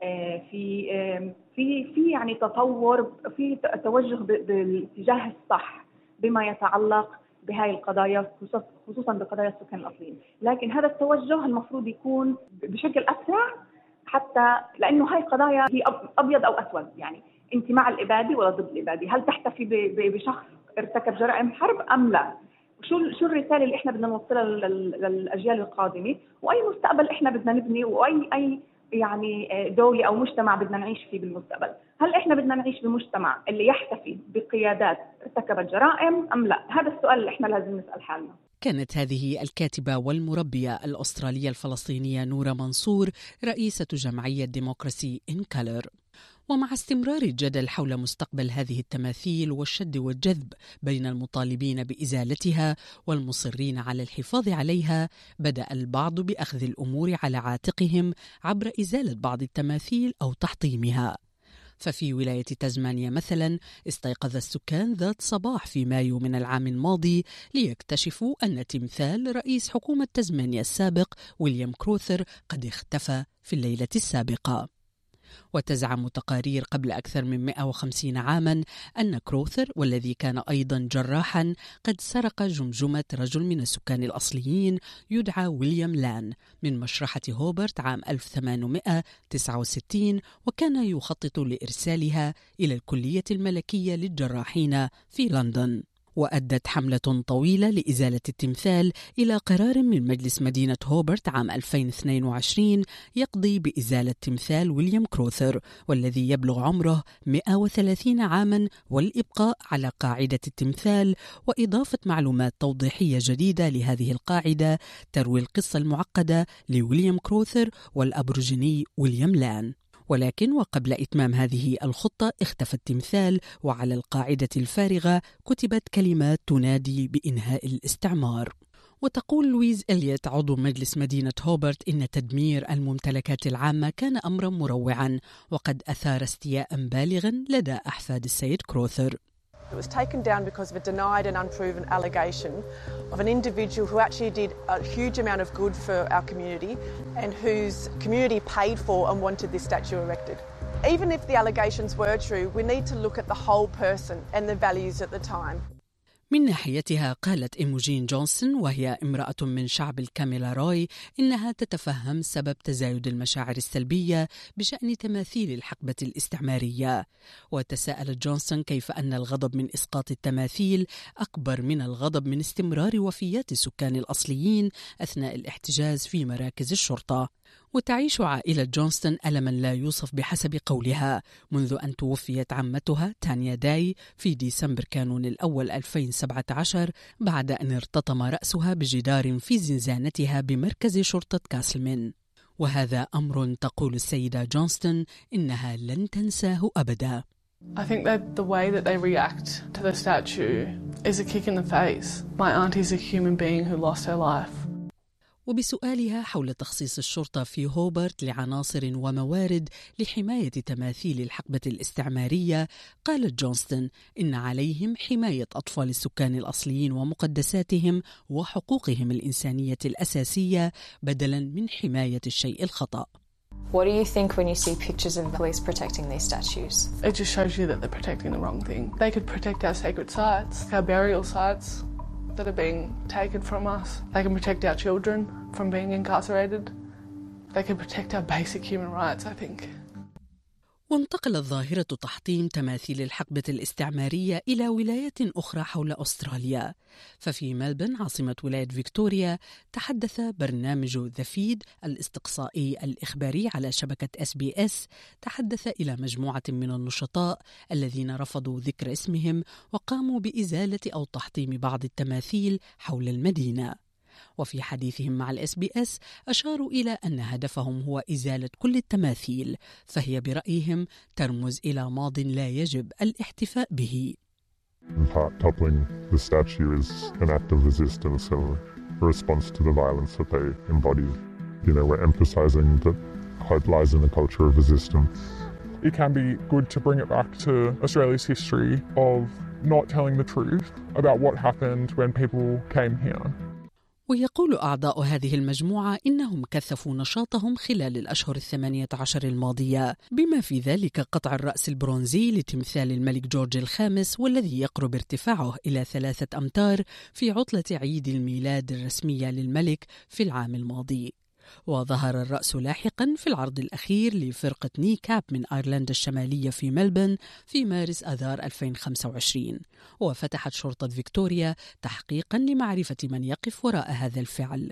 في يعني تطور، في توجه بالاتجاه الصح بما يتعلق بهاي القضايا خصوصا بقضايا السكان الأصليين، لكن هذا التوجه المفروض يكون بشكل أسرع حتى لأنه هاي قضايا هي أبيض أو أسود، يعني أنت مع الإبادة ولا ضد الإبادة؟ هل تحتفي بشخص ارتكب جرائم حرب أم لا؟ شو الرسالة اللي إحنا بدنا نوصلها للأجيال القادمة، وأي مستقبل إحنا بدنا نبني، وأي يعني دولة أو مجتمع بدنا نعيش فيه بالمستقبل؟ هل إحنا بدنا نعيش بمجتمع اللي يحتفي بقيادات ارتكبت جرائم أم لا؟ هذا السؤال اللي إحنا لازم نسأل حالنا. كانت هذه الكاتبة والمربية الأسترالية الفلسطينية نورة منصور رئيسة جمعية ديموكراسي إن كالر. ومع استمرار الجدل حول مستقبل هذه التماثيل والشد والجذب بين المطالبين بإزالتها والمصرين على الحفاظ عليها، بدأ البعض بأخذ الأمور على عاتقهم عبر إزالة بعض التماثيل أو تحطيمها. ففي ولاية تازمانيا مثلا استيقظ السكان ذات صباح في مايو من العام الماضي ليكتشفوا أن تمثال رئيس حكومة تازمانيا السابق ويليام كروثر قد اختفى في الليلة السابقة. وتزعم تقارير قبل أكثر من 150 عاما أن كروثر، والذي كان أيضا جراحا، قد سرق جمجمة رجل من السكان الأصليين يدعى ويليام لان من مشرحة هوبرت عام 1869، وكان يخطط لإرسالها إلى الكلية الملكية للجراحين في لندن. وأدت حملة طويلة لإزالة التمثال إلى قرار من مجلس مدينة هوبرت عام 2022 يقضي بإزالة تمثال ويليام كروثر، والذي يبلغ عمره 130 عاما، والإبقاء على قاعدة التمثال، وإضافة معلومات توضيحية جديدة لهذه القاعدة تروي القصة المعقدة لويليام كروثر والأبرجيني ويليام لان. ولكن وقبل إتمام هذه الخطة اختفى التمثال، وعلى القاعدة الفارغة كتبت كلمات تنادي بإنهاء الاستعمار. وتقول لويز إليوت عضو مجلس مدينة هوبرت إن تدمير الممتلكات العامة كان أمرا مروعا، وقد أثار استياء بالغا لدى أحفاد السيد كروثر. It was taken down because of a denied and unproven allegation of an individual who actually did a huge amount of good for our community and whose community paid for and wanted this statue erected. Even if the allegations were true, we need to look at the whole person and the values at the time. من ناحيتها قالت إيموجين جونسون، وهي امرأة من شعب الكاميلاروي، إنها تتفهم سبب تزايد المشاعر السلبية بشأن تماثيل الحقبة الاستعمارية. وتساءلت جونسون كيف أن الغضب من إسقاط التماثيل أكبر من الغضب من استمرار وفيات السكان الأصليين أثناء الاحتجاز في مراكز الشرطة. وتعيش عائلة جونستون ألما لا يوصف بحسب قولها منذ أن توفيت عمتها تانيا داي في ديسمبر كانون الأول 2017 بعد أن ارتطم رأسها بجدار في زنزانتها بمركز شرطة كاسلمين. وهذا أمر تقول السيدة جونستون إنها لن تنساه أبدا. I think that the way that they react to the statue is a kick in the face. My auntie is a human being who lost her life. وبسؤالها حول تخصيص الشرطة في هوبرت لعناصر وموارد لحماية تماثيل الحقبة الاستعمارية، قالت جونستون إن عليهم حماية أطفال السكان الأصليين ومقدساتهم وحقوقهم الإنسانية الأساسية بدلاً من حماية الشيء الخطأ. What do you think when you see pictures of police protecting these statues? It just shows you that they're protecting the wrong thing. They could protect our sacred sites, our burial sites that are being taken from us. They can protect our children from being incarcerated. They can protect our basic human rights, I think. وانتقلت ظاهرة تحطيم تماثيل الحقبة الاستعمارية إلى ولايات أخرى حول أستراليا. ففي ملبن عاصمة ولاية فيكتوريا تحدث برنامج ذا فيد الاستقصائي الإخباري على شبكة SBS، تحدث إلى مجموعة من النشطاء الذين رفضوا ذكر اسمهم وقاموا بإزالة أو تحطيم بعض التماثيل حول المدينة. وفي حديثهم مع الSBS أشاروا إلى أن هدفهم هو إزالة كل التماثيل، فهي برأيهم ترمز إلى ماض لا يجب الاحتفاء به. In part, toppling the statue is an act of resistance and a response to the violence that they embody. You know, we're emphasizing that hope lies in the culture of resistance. It can be good to bring it back to Australia's history of not telling the truth about what happened when people came here. ويقول أعضاء هذه المجموعة إنهم كثفوا نشاطهم خلال الأشهر 18 الماضية، بما في ذلك قطع الرأس البرونزي لتمثال الملك جورج الخامس، والذي يقرب ارتفاعه إلى 3 أمتار في عطلة عيد الميلاد الرسمية للملك في العام الماضي. وظهر الرأس لاحقا في العرض الأخير لفرقة ني كاب من أيرلندا الشمالية في ملبن في مارس آذار 2025. وفتحت شرطة فيكتوريا تحقيقا لمعرفة من يقف وراء هذا الفعل.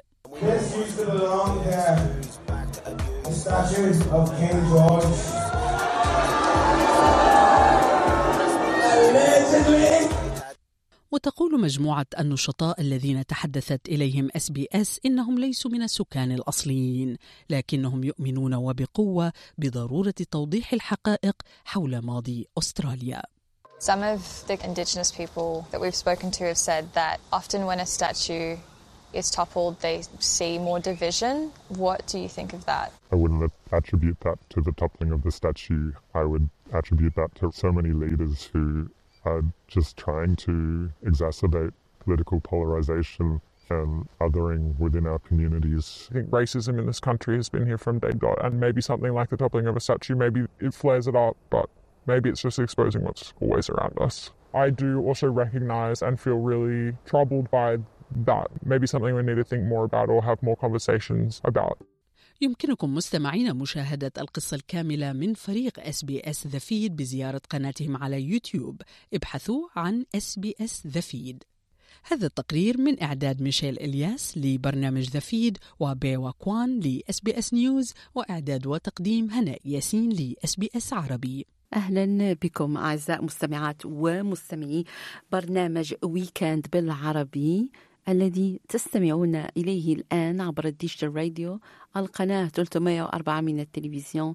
وتقول مجموعة النشطاء الذين تحدثت إليهم SBS إنهم ليسوا من السكان الأصليين، لكنهم يؤمنون وبقوة بضرورة توضيح الحقائق حول ماضي أستراليا. Some of the Indigenous people that we've spoken to have said that often when a statue is toppled, they see more division. What do you think of that? I wouldn't attribute that to the toppling of the statue. I would attribute that to so many leaders who are just trying to exacerbate political polarization and othering within our communities. I think racism in this country has been here from day dot, and maybe something like the toppling of a statue, maybe it flares it up, but maybe it's just exposing what's always around us. I do also recognize and feel really troubled by that. Maybe something we need to think more about or have more conversations about. يمكنكم مستمعين مشاهدة القصة الكاملة من فريق SBS The Feed بزيارة قناتهم على يوتيوب. ابحثوا عن SBS The Feed. هذا التقرير من إعداد ميشيل إلياس لبرنامج The Feed وبيوا كوان لSBS News، وإعداد وتقديم هناء ياسين لSBS عربي. أهلا بكم أعزائي مستمعات ومستمعي برنامج ويكند بالعربي الذي تستمعون إليه الآن عبر الديجيتال راديو القناة 304 من التلفزيون،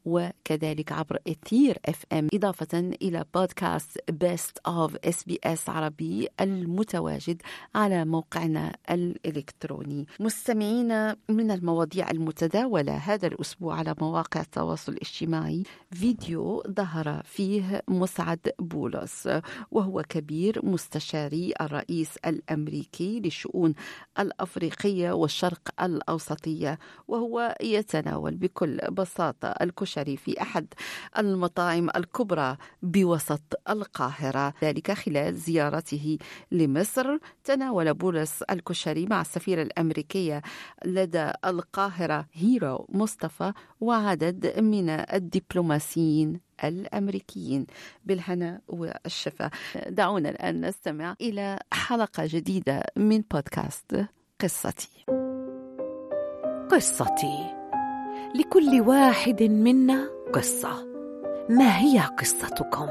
وكذلك عبر إثير FM، إضافة إلى بودكاست Best of SBS عربي المتواجد على موقعنا الإلكتروني. مستمعين، من المواضيع المتداولة هذا الأسبوع على مواقع التواصل الاجتماعي فيديو ظهر فيه مسعد بولس، وهو كبير مستشاري الرئيس الأمريكي للشؤون الأفريقية والشرق الأوسطية، وهو يتناول بكل بساطة الكشري في أحد المطاعم الكبرى بوسط القاهرة. ذلك خلال زيارته لمصر تناول بولس الكشري مع السفيرة الأمريكية لدى القاهرة هيرو مصطفى وعدد من الدبلوماسيين الأمريكيين. بالهنا والشفا. دعونا الآن نستمع إلى حلقة جديدة من بودكاست قصتي. قصتي، لكل واحد منا قصة. ما هي قصتكم؟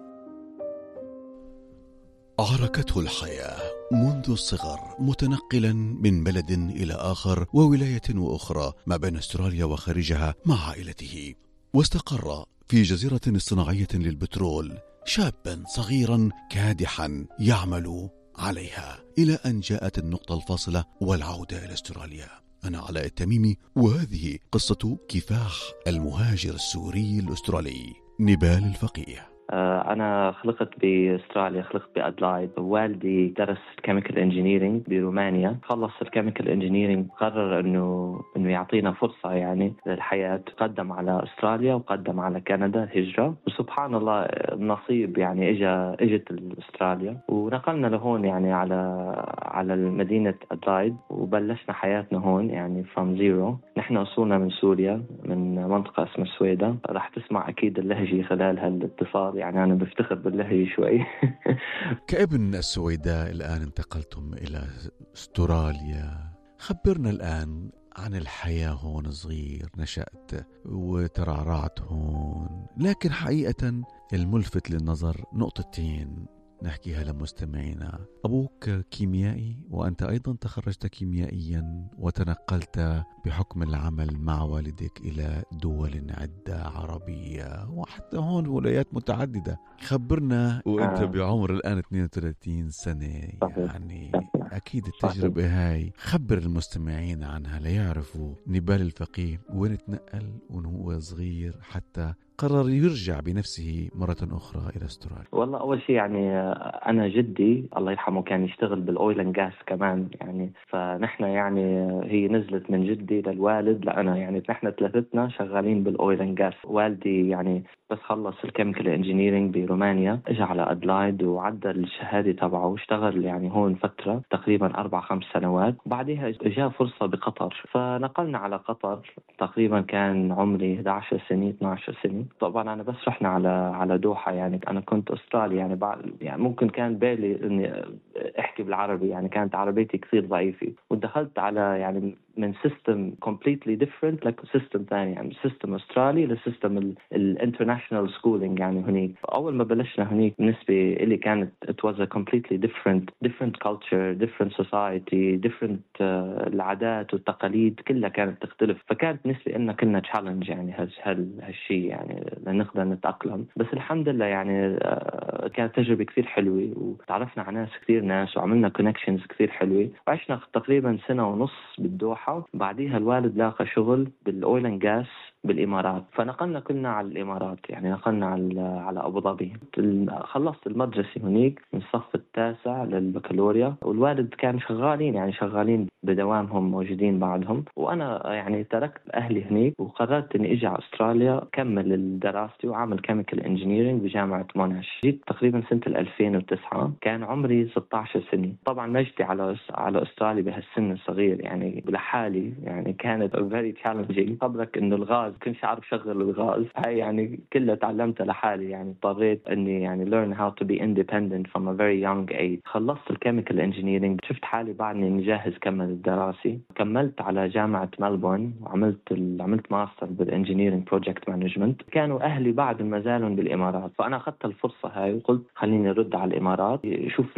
عركته الحياة منذ الصغر، متنقلا من بلد إلى آخر وولاية وأخرى ما بين أستراليا وخارجها مع عائلته، واستقر في جزيرة اصطناعية للبترول، شابا صغيرا كادحا يعمل عليها، إلى أن جاءت النقطة الفاصلة والعودة إلى أستراليا. أنا علاء التميمي، وهذه قصة كفاح المهاجر السوري الأسترالي نبال الفقيه. أنا خلقت بأستراليا، خلقت بأدلايد. والدي درس كيميكال انجينيرينج برومانيا، خلص الكيميكال انجينيرينج، قرر إنه يعطينا فرصة يعني للحياة. قدم على أستراليا وقدم على كندا هجرة، وسبحان الله النصيب يعني إجت أستراليا، ونقلنا لهون يعني على مدينة أدلايد، وبلشنا حياتنا هون يعني from zero. نحن أصولنا من سوريا، من منطقة اسمها السويدة. راح تسمع أكيد اللهجة خلال هالاتصال، يعني أنا بفتخر باللهجة شوي. كابن السويداء الآن انتقلتم إلى أستراليا، خبرنا الآن عن الحياة هون. صغير نشأت وترعرعت هون، لكن حقيقة الملفت للنظر نقطتين نحكيها لمستمعينا. أبوك كيميائي، وأنت أيضا تخرجت كيميائيا وتنقلت بحكم العمل مع والدك إلى دول عدة عربية وحتى هون ولايات متعددة. خبرنا، وأنت بعمر الآن 32 سنة، يعني أكيد التجربة هاي خبر المستمعين عنها ليعرفوا نبال الفقيه وين تنقل وهو صغير حتى قرر يرجع بنفسه مرة أخرى إلى أستراليا؟ والله أول شيء يعني أنا جدي الله يرحمه كان يشتغل بالأويل أند غاز كمان يعني، فنحن يعني هي نزلت من جدي للوالد لأنا يعني نحن ثلاثتنا شغالين بالأويل أند غاز. والدي يعني بس خلص الكيميكال انجينيرينج برومانيا اجى على أدلايد وعدى الشهادة تبعه واشتغل يعني هون فترة تقريبا 4-5 سنوات، وبعدها جاء فرصة بقطر فنقلنا على قطر. تقريبا كان عمري 11 سنة 12 سنة. طبعا أنا بس رحنا على دوحة يعني أنا كنت أسترالي يعني يعني ممكن كان بالي إني أحكي بالعربي يعني كانت عربيتي كثير ضعيفة، ودخلت على يعني من سيستم completely different لك سيستم ثاني يعني سيستم أسترالي لسيستم الانترناشنال سكولينج يعني هنيك. أول ما بلشنا هنيك بالنسبة إلي كانت it was a completely different culture different society different العادات والتقاليد كلها كانت تختلف، فكانت بالنسبة لنا كنا challenge يعني هالشيء يعني لنقدر نتأقلم. بس الحمد لله يعني كانت تجربة كثير حلوة وتعرفنا على ناس وعملنا connections كثير حلوة، وعشنا تقريبا 1.5 سنة بالدوحة. بعديها الوالد لاقى شغل بالأويل أند غاز بالإمارات، فنقلنا كلنا على الإمارات يعني نقلنا على أبو ظبي. خلصت المدرسة هناك من الصف 9 للبكالوريا، والوالد كان شغالين بدوامهم موجودين بعدهم، وأنا يعني تركت أهلي هناك وقررت إني أجي على أستراليا كمل دراستي وعمل كيميكال انجينيرينج بجامعة موناش. جيت تقريبا سنة 2009 كان عمري 16 سنة. طبعا مجدي على أستراليا بهالسن الصغير يعني لحالي يعني كانت very challenging. خبرك إنه الغاز كنت أعرف شغل الغاز هاي يعني كلها تعلمتها لحالي يعني اضطريت إني يعني learn how to be independent from a very young age. خلصت الكيميكال انجينيرينج شفت حالي بعدني إني جاهز كمل الدراسي. كملت على جامعة ملبورن وعملت ماستر بالانجينيرينج بروجكت مانجمنت. كانوا أهلي بعد ما زالوا بالإمارات، فأنا أخذت الفرصة هاي وقلت خليني أرد على الإمارات شوف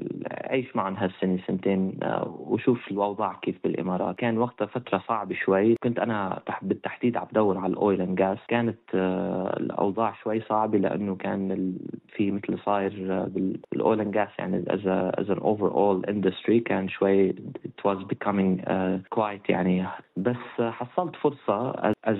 عيش معهم هالسنة سنتين وشوف الوضع كيف بالإمارات. كان وقتها فترة صعبة شوي، كنت أنا بالتحديد عم بدور على الأويل أند غاز. كانت الأوضاع شوي صعبة لأنه كان في مثل صاير بالأويل أند غاز يعني as an overall industry كان شوي it was becoming quite يعني. بس حصلت فرصة as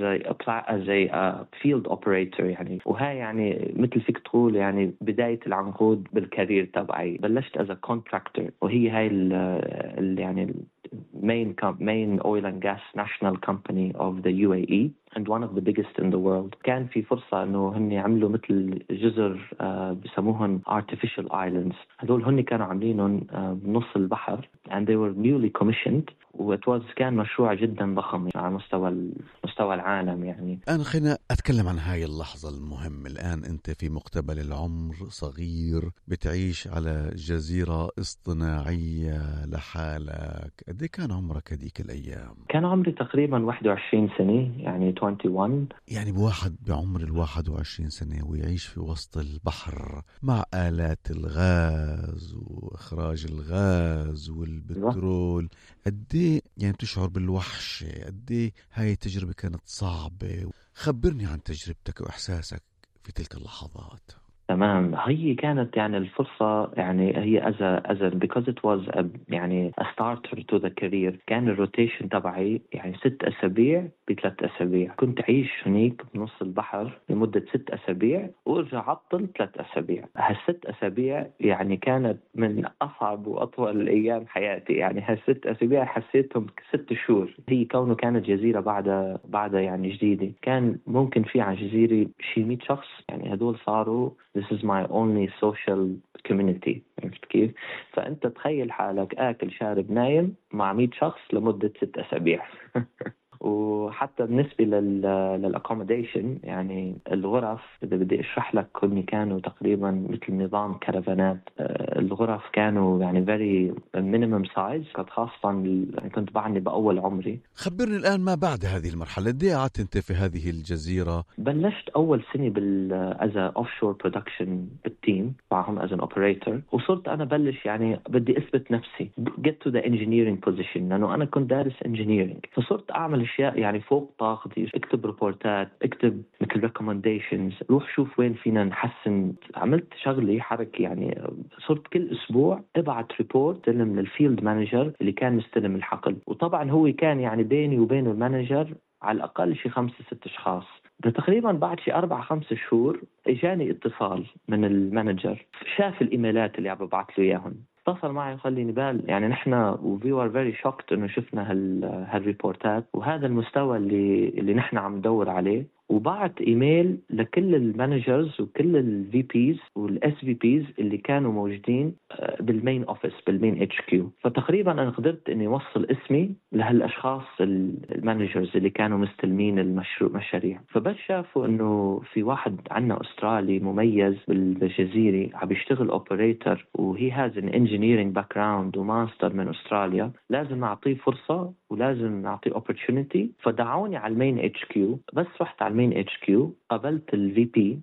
a field operator يعني، وهاي يعني مثل فيك تقول يعني بداية العنقود بالكارير تبعي. بلشت as a contractor، وهي هاي يعني main oil and gas national company of the UAE and one of the biggest in the world. كان في فرصة إنه هني عملوا مثل جزر بسموهن artificial islands. هذول هني كانوا عاملينهم بنص البحر and they were newly commissioned. كان مشروع جدا ضخم على مستوى العالم يعني. الآن خلينا أتكلم عن هاي اللحظة المهمة. الآن أنت في مقتبل العمر، صغير، بتعيش على جزيرة اصطناعية لحالك. قد كان عمرك هذيك الأيام؟ كان عمري تقريبا 21 سنة يعني 21. يعني بواحد بعمر 21 سنة ويعيش في وسط البحر مع آلات الغاز وإخراج الغاز والبترول، قد يعني بتشعر بالوحشة؟ قد هاي التجربة كانت صعبة؟ خبرني عن تجربتك وإحساسك في تلك اللحظات. تمام. هي كانت يعني الفرصة يعني هي as because it was يعني a starter to the career. كان الروتيشن تبعي يعني 6 أسابيع ب3 أسابيع. كنت أعيش هناك بنص البحر لمدة 6 أسابيع وأرجع عطل 3 أسابيع. هال6 أسابيع يعني كانت من أصعب وأطول أيام حياتي يعني. هال6 أسابيع حسيتهم 6 شهور. هي كونه كانت جزيرة بعد يعني جديدة، كان ممكن في على جزيرة شي 100 شخص يعني. هدول صاروا This is my only social community. عرفت كيف؟ فأنت تخيل حالك آكل شارب نايم مع 100 شخص لمدة 6 أسابيع. وحتى بالنسبة للأكوموديشن يعني الغرف، إذا بدي أشرح لك، كانوا تقريبا مثل نظام كرفانات. الغرف كانوا يعني very minimum size. كنت خاصة يعني كنت بعني بأول عمري. خبرني الآن ما بعد هذه المرحلة. قد قعدت أنت في هذه الجزيرة؟ بلشت أول سنة as a offshore production بالتيم معهم as an operator، وصرت أنا بلش يعني بدي أثبت نفسي get to the engineering position لأنه أنا كنت دارس engineering. فصرت أعمل أشياء يعني فوق طاقتي، اكتب ريبورتات، اكتب مثل recommendations، روح شوف وين فينا نحسن. عملت شغلي حركة يعني. صرت كل أسبوع ابعت ريبورت للفيلد مانجر اللي كان مستلم الحقل، وطبعا هو كان يعني بيني وبينه المانجر على الأقل شي 5-6 أشخاص. ده تقريبا بعد شي 4-5 شهور اجاني اتصال من المانجر، شاف الإيميلات اللي عم ببعث له إياهم، اتصل معي وقال لي نبال يعني نحن we were very shocked إنه شفنا هالريبورتات وهذا المستوى اللي نحن عم ندور عليه، وبعت إيميل لكل المانجرز وكل الفي بيز والاس في بيز اللي كانوا موجودين بالمين اوفيس بالمين اتش كيو. فتقريبا أنا قدرت إني أوصل اسمي لهالأشخاص المانجرز اللي كانوا مستلمين المشاريع. فبس شافوا إنه في واحد عنا أسترالي مميز بالجزيرة عم يشتغل اوبريتور وهي هاز ان انجينيرينج باك جراوند وماستر من أستراليا، لازم نعطيه فرصة ولازم نعطيه opportunity. فدعوني على المين اتش كيو. بس رحت على المين اتش كيو قابلت الفي بي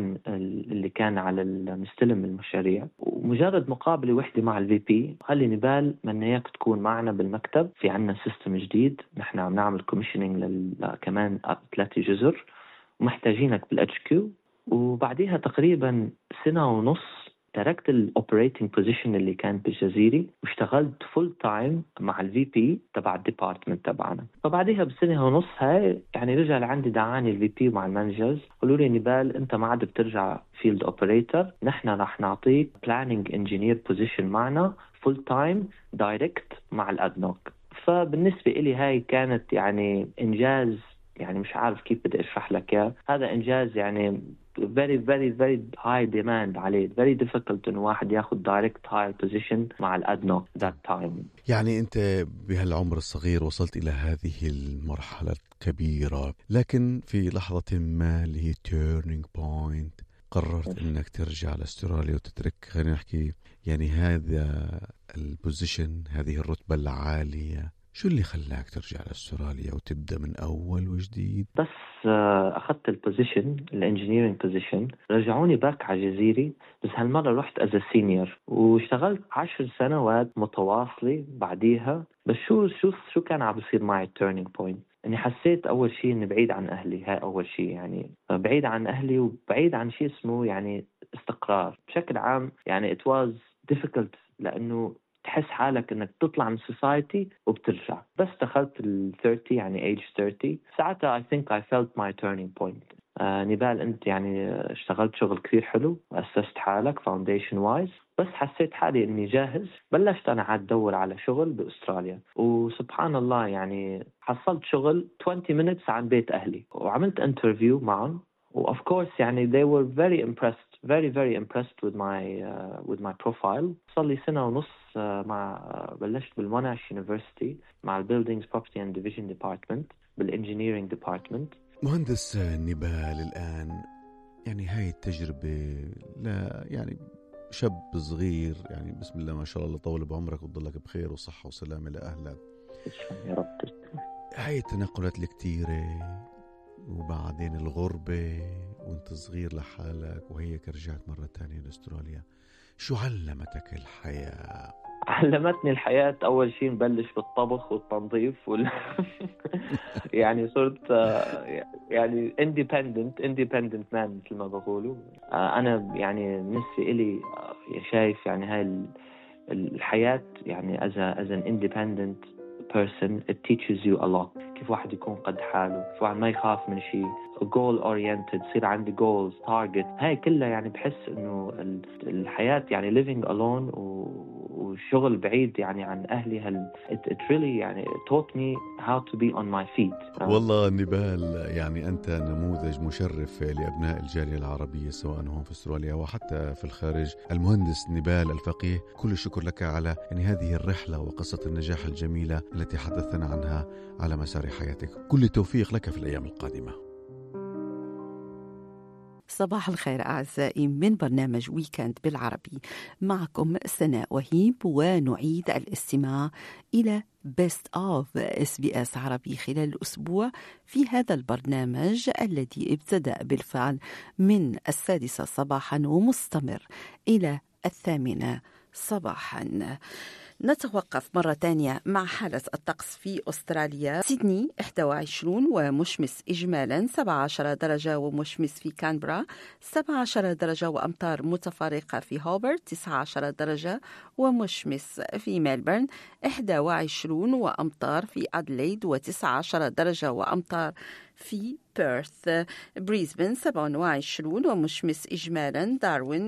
اللي كان على المستلم المشاريع، ومجرد مقابله وحده مع الفي بي قال لي نبال بدنا اياك تكون معنا بالمكتب، في عنا سيستم جديد نحن عم نعمل كوميشنينج كمان 3 جزر ومحتاجينك بالاتش كيو. وبعديها تقريبا 1.5 سنة تركت الاوبريتنج بوزيشن اللي كانت بالجزيرة واشتغلت فول تايم مع الفي بي تبع الديبارتمنت تبعنا. فبعديها ب1.5 سنة هاي يعني رجع لعندي دعاني الفي بي مع المانجرز قالوا لي نبال انت ما عاد بترجع فيلد اوبريتور، نحن راح نعطيك بلاننج انجينير بوزيشن معنا فول تايم دايركت مع الادنوك. فبالنسبة إلي هاي كانت يعني انجاز، يعني مش عارف كيف بدي اشرح لك اياه. هذا انجاز يعني very very very high demand عليه، very difficult إنه واحد ياخد direct hire position مع الأدنى that time. يعني أنت بهالعمر الصغير وصلت إلى هذه المرحلة الكبيرة، لكن في لحظة ما اللي هي turning point قررت إنك ترجع لأستراليا وتترك، خلينا نحكي يعني هذا البوزيشن، هذه الرتبة العالية. شو اللي خلاك ترجع لأستراليا وتبدأ من أول وجديد؟ بس أخذت البوزيشن الانجينيرينج بوزيشن، رجعوني باك على جزيري، بس هالمرة رحت as a senior واشتغلت 10 سنوات متواصلة بعديها. بس شو كان عم بيصير معي turning point؟ اني حسيت اول شيء اني بعيد عن اهلي. هاي اول شيء، يعني بعيد عن اهلي وبعيد عن شيء اسمه يعني استقرار بشكل عام. يعني it was difficult لانه تحس حالك انك تطلع من society وبترجع. بس دخلت 30 يعني age 30 ساعتها I think I felt my turning point. نبال انت يعني اشتغلت شغل كثير حلو واسست حالك foundation wise، بس حسيت حالي اني جاهز. بلشت انا عاد ادور على شغل باستراليا، وسبحان الله يعني حصلت شغل 20 minutes عن بيت اهلي، وعملت interview معهم. و of course يعني they were very impressed, very impressed with my profile. صار لي 1.5 سنة بلشت بالموناش يونيفرسيتي مع البيلدينجز بروبرتي اند ديفيجن ديبارتمنت بالانجينيرينج ديبارتمنت. مهندس نبال، الآن يعني هاي التجربة لا يعني شاب صغير، يعني بسم الله ما شاء الله طول بعمرك وتضلك بخير وصحة وسلامة لأهلك يا رب. هاي التنقلات الكتيرة وبعدين الغربة وانت صغير لحالك وهيك رجعت مرة تانية لأستراليا، شو علمتك الحياة؟ علمتني الحياة أول شيء نبلش بالطبخ والتنظيف يعني صرت يعني independent man مثل ما بقولوا. أنا يعني بالنسبة إلي شايف يعني هاي الحياة يعني as an independent person it teaches you a lot. كيف واحد يكون قد حاله، كيف واحد ما يخاف من شيء، goal oriented، يصير عندي goals target. هاي كلها يعني بحس إنه الحياة يعني living alone وشغل بعيد يعني عن أهلي it really يعني taught me how to be on my feet. والله نبال يعني أنت نموذج مشرف لأبناء الجالية العربية سواء هم في أستراليا وحتى في الخارج. المهندس نبال الفقيه، كل الشكر لك على يعني هذه الرحلة وقصة النجاح الجميلة التي حدثنا عنها على مسار حياتك. كل التوفيق لك في الأيام القادمة. صباح الخير أعزائي من برنامج ويكند بالعربي، معكم سناء وهيب، ونعيد الاستماع إلى Best of SBS عربي خلال الأسبوع في هذا البرنامج الذي ابتدأ بالفعل من 6 صباحا ومستمر إلى 8 صباحا. نتوقف مرة تانية مع حالة الطقس في أستراليا. سيدني 21 ومشمس إجمالا، 17 درجة ومشمس في كانبرا، 17 درجة وأمطار متفارقة في هوبرت، 19 درجة ومشمس في ملبورن، 21 وأمطار في أدليد، و19 درجة وأمطار في بيرث. بريسبن 27 ومشمس إجمالا، داروين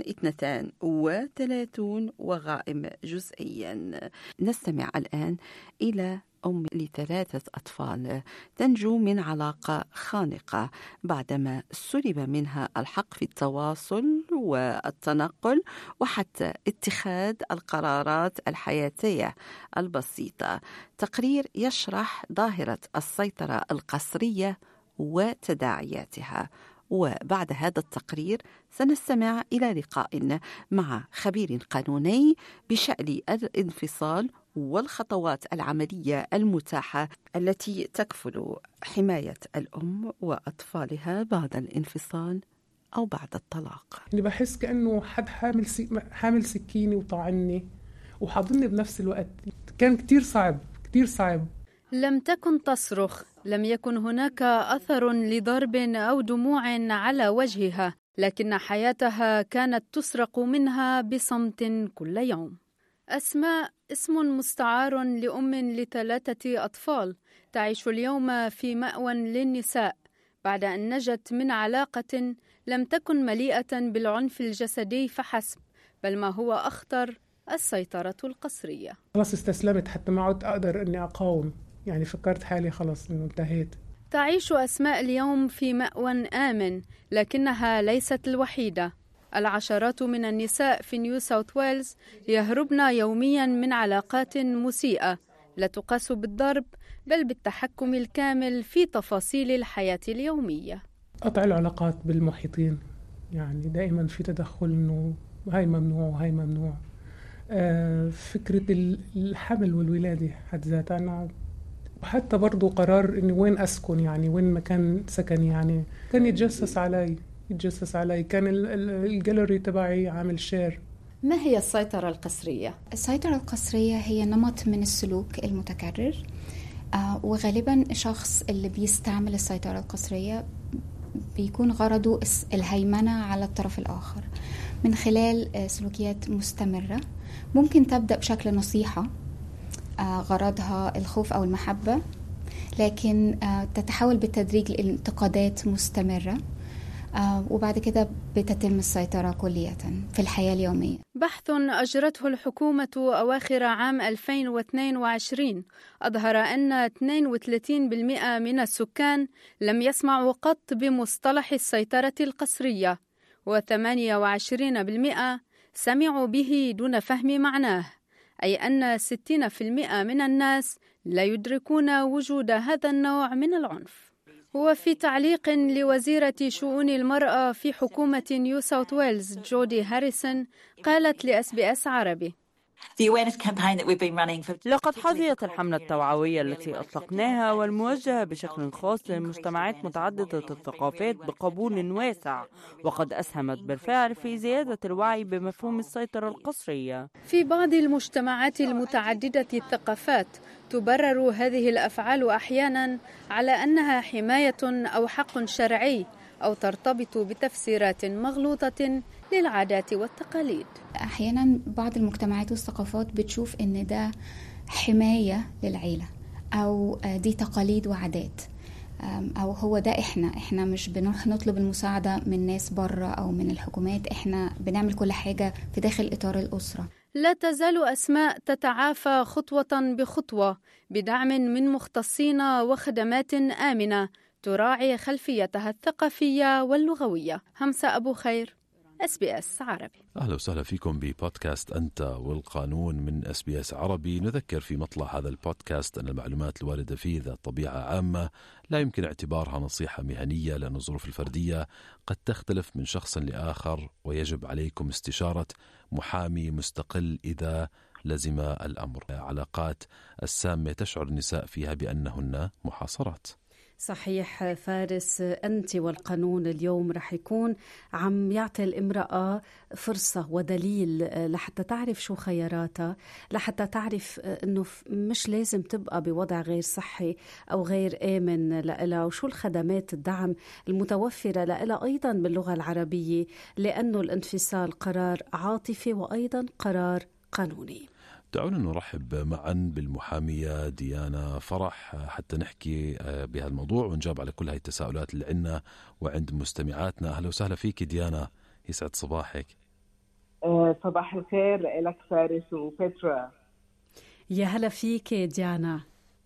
32 وغائم جزئيا. نستمع الآن إلى أم ل3 أطفال تنجو من علاقة خانقة بعدما سلب منها الحق في التواصل والتنقل وحتى اتخاذ القرارات الحياتية البسيطة. تقرير يشرح ظاهرة السيطرة القسرية وتداعياتها. وبعد هذا التقرير سنستمع إلى لقاء مع خبير قانوني بشأن الانفصال والخطوات العملية المتاحة التي تكفل حماية الأم وأطفالها بعد الانفصال أو بعد الطلاق. اللي بحس كأنه حد حامل سكيني وطعني وحاضني بنفس الوقت. كان كتير صعب. لم تكن تصرخ، لم يكن هناك أثر لضرب أو دموع على وجهها، لكن حياتها كانت تسرق منها بصمت كل يوم. أسماء اسم مستعار لأم ل3 أطفال تعيش اليوم في مأوى للنساء بعد أن نجت من علاقة لم تكن مليئة بالعنف الجسدي فحسب، بل ما هو أخطر، السيطرة القسرية. خلاص استسلمت، حتى ما عدت أقدر أني أقاوم، يعني فكرت حالي خلاص إنه انتهيت. تعيش أسماء اليوم في مأوى آمن، لكنها ليست الوحيدة. العشرات من النساء في نيو ساوث ويلز يهربن يوميا من علاقات مسيئة لا تقاس بالضرب بل بالتحكم الكامل في تفاصيل الحياة اليومية. قطع العلاقات بالمحيطين، يعني دائما في تدخل إنه هاي ممنوع وهاي ممنوع. فكرة الحمل والولادة حد ذاتها، وحتى برضو قرار إني وين أسكن، يعني وين مكان سكني، يعني كان يتجسس علي. كان الجاليري تبعي عامل شير. ما هي السيطرة القسرية؟ السيطرة القسرية هي نمط من السلوك المتكرر، وغالبا الشخص اللي بيستعمل السيطرة القسرية بيكون غرضه الهيمنة على الطرف الآخر من خلال سلوكيات مستمرة. ممكن تبدأ بشكل نصيحة غرضها الخوف أو المحبة، لكن تتحول بالتدريج لانتقادات مستمرة، وبعد كده بتتم السيطرة كلية في الحياة اليومية. بحث أجرته الحكومة أواخر عام 2022 أظهر أن 32% من السكان لم يسمعوا قط بمصطلح السيطرة القسرية، و28% سمعوا به دون فهم معناه، أي أن 60% من الناس لا يدركون وجود هذا النوع من العنف. وفي تعليق لوزيرة شؤون المرأة في حكومة نيو ساوث ويلز جودي هاريسون قالت لSBS عربي: لقد حظيت الحملة التوعوية التي أطلقناها والموجهة بشكل خاص للمجتمعات متعددة الثقافات بقبول واسع، وقد أسهمت بالفعل في زيادة الوعي بمفهوم السيطرة القسرية. في بعض المجتمعات المتعددة الثقافات تبرر هذه الأفعال أحيانا على أنها حماية أو حق شرعي، أو ترتبط بتفسيرات مغلوطة للعادات والتقاليد. أحيانا بعض المجتمعات والثقافات بتشوف إن ده حماية للعيلة، أو دي تقاليد وعادات، أو هو ده إحنا مش بنروح نطلب المساعدة من ناس برا أو من الحكومات، إحنا بنعمل كل حاجة في داخل إطار الأسرة. لا تزال أسماء تتعافى خطوة بخطوة بدعم من مختصين وخدمات آمنة تراعي خلفيتها الثقافية واللغوية. همسة أبو خير، SBS عربي. أهلا وسهلا فيكم ببودكاست أنت والقانون من SBS عربي. نذكر في مطلع هذا البودكاست أن المعلومات الواردة فيه ذات طبيعة عامة لا يمكن اعتبارها نصيحة مهنية، لأن الظروف الفردية قد تختلف من شخص لآخر، ويجب عليكم استشارة محامي مستقل إذا لزم الأمر. علاقات السامة تشعر النساء فيها بأنهن محاصرات. صحيح فارس، أنت والقانون اليوم رح يكون عم يعطي الامرأة فرصة ودليل لحتى تعرف شو خياراتها، لحتى تعرف أنه مش لازم تبقى بوضع غير صحي أو غير آمن لها، وشو الخدمات الدعم المتوفرة لها أيضا باللغة العربية، لأنه الانفصال قرار عاطفي وأيضا قرار قانوني. دعونا نرحب معا بالمحامية ديانا فرح حتى نحكي بهذا الموضوع ونجاوب على كل هاي التساؤلات اللي عندنا وعند مستمعاتنا. أهلا وسهلا فيك ديانا، يسعد صباحك. صباح الخير لك فارس وبيترا. يا هلا فيك ديانا.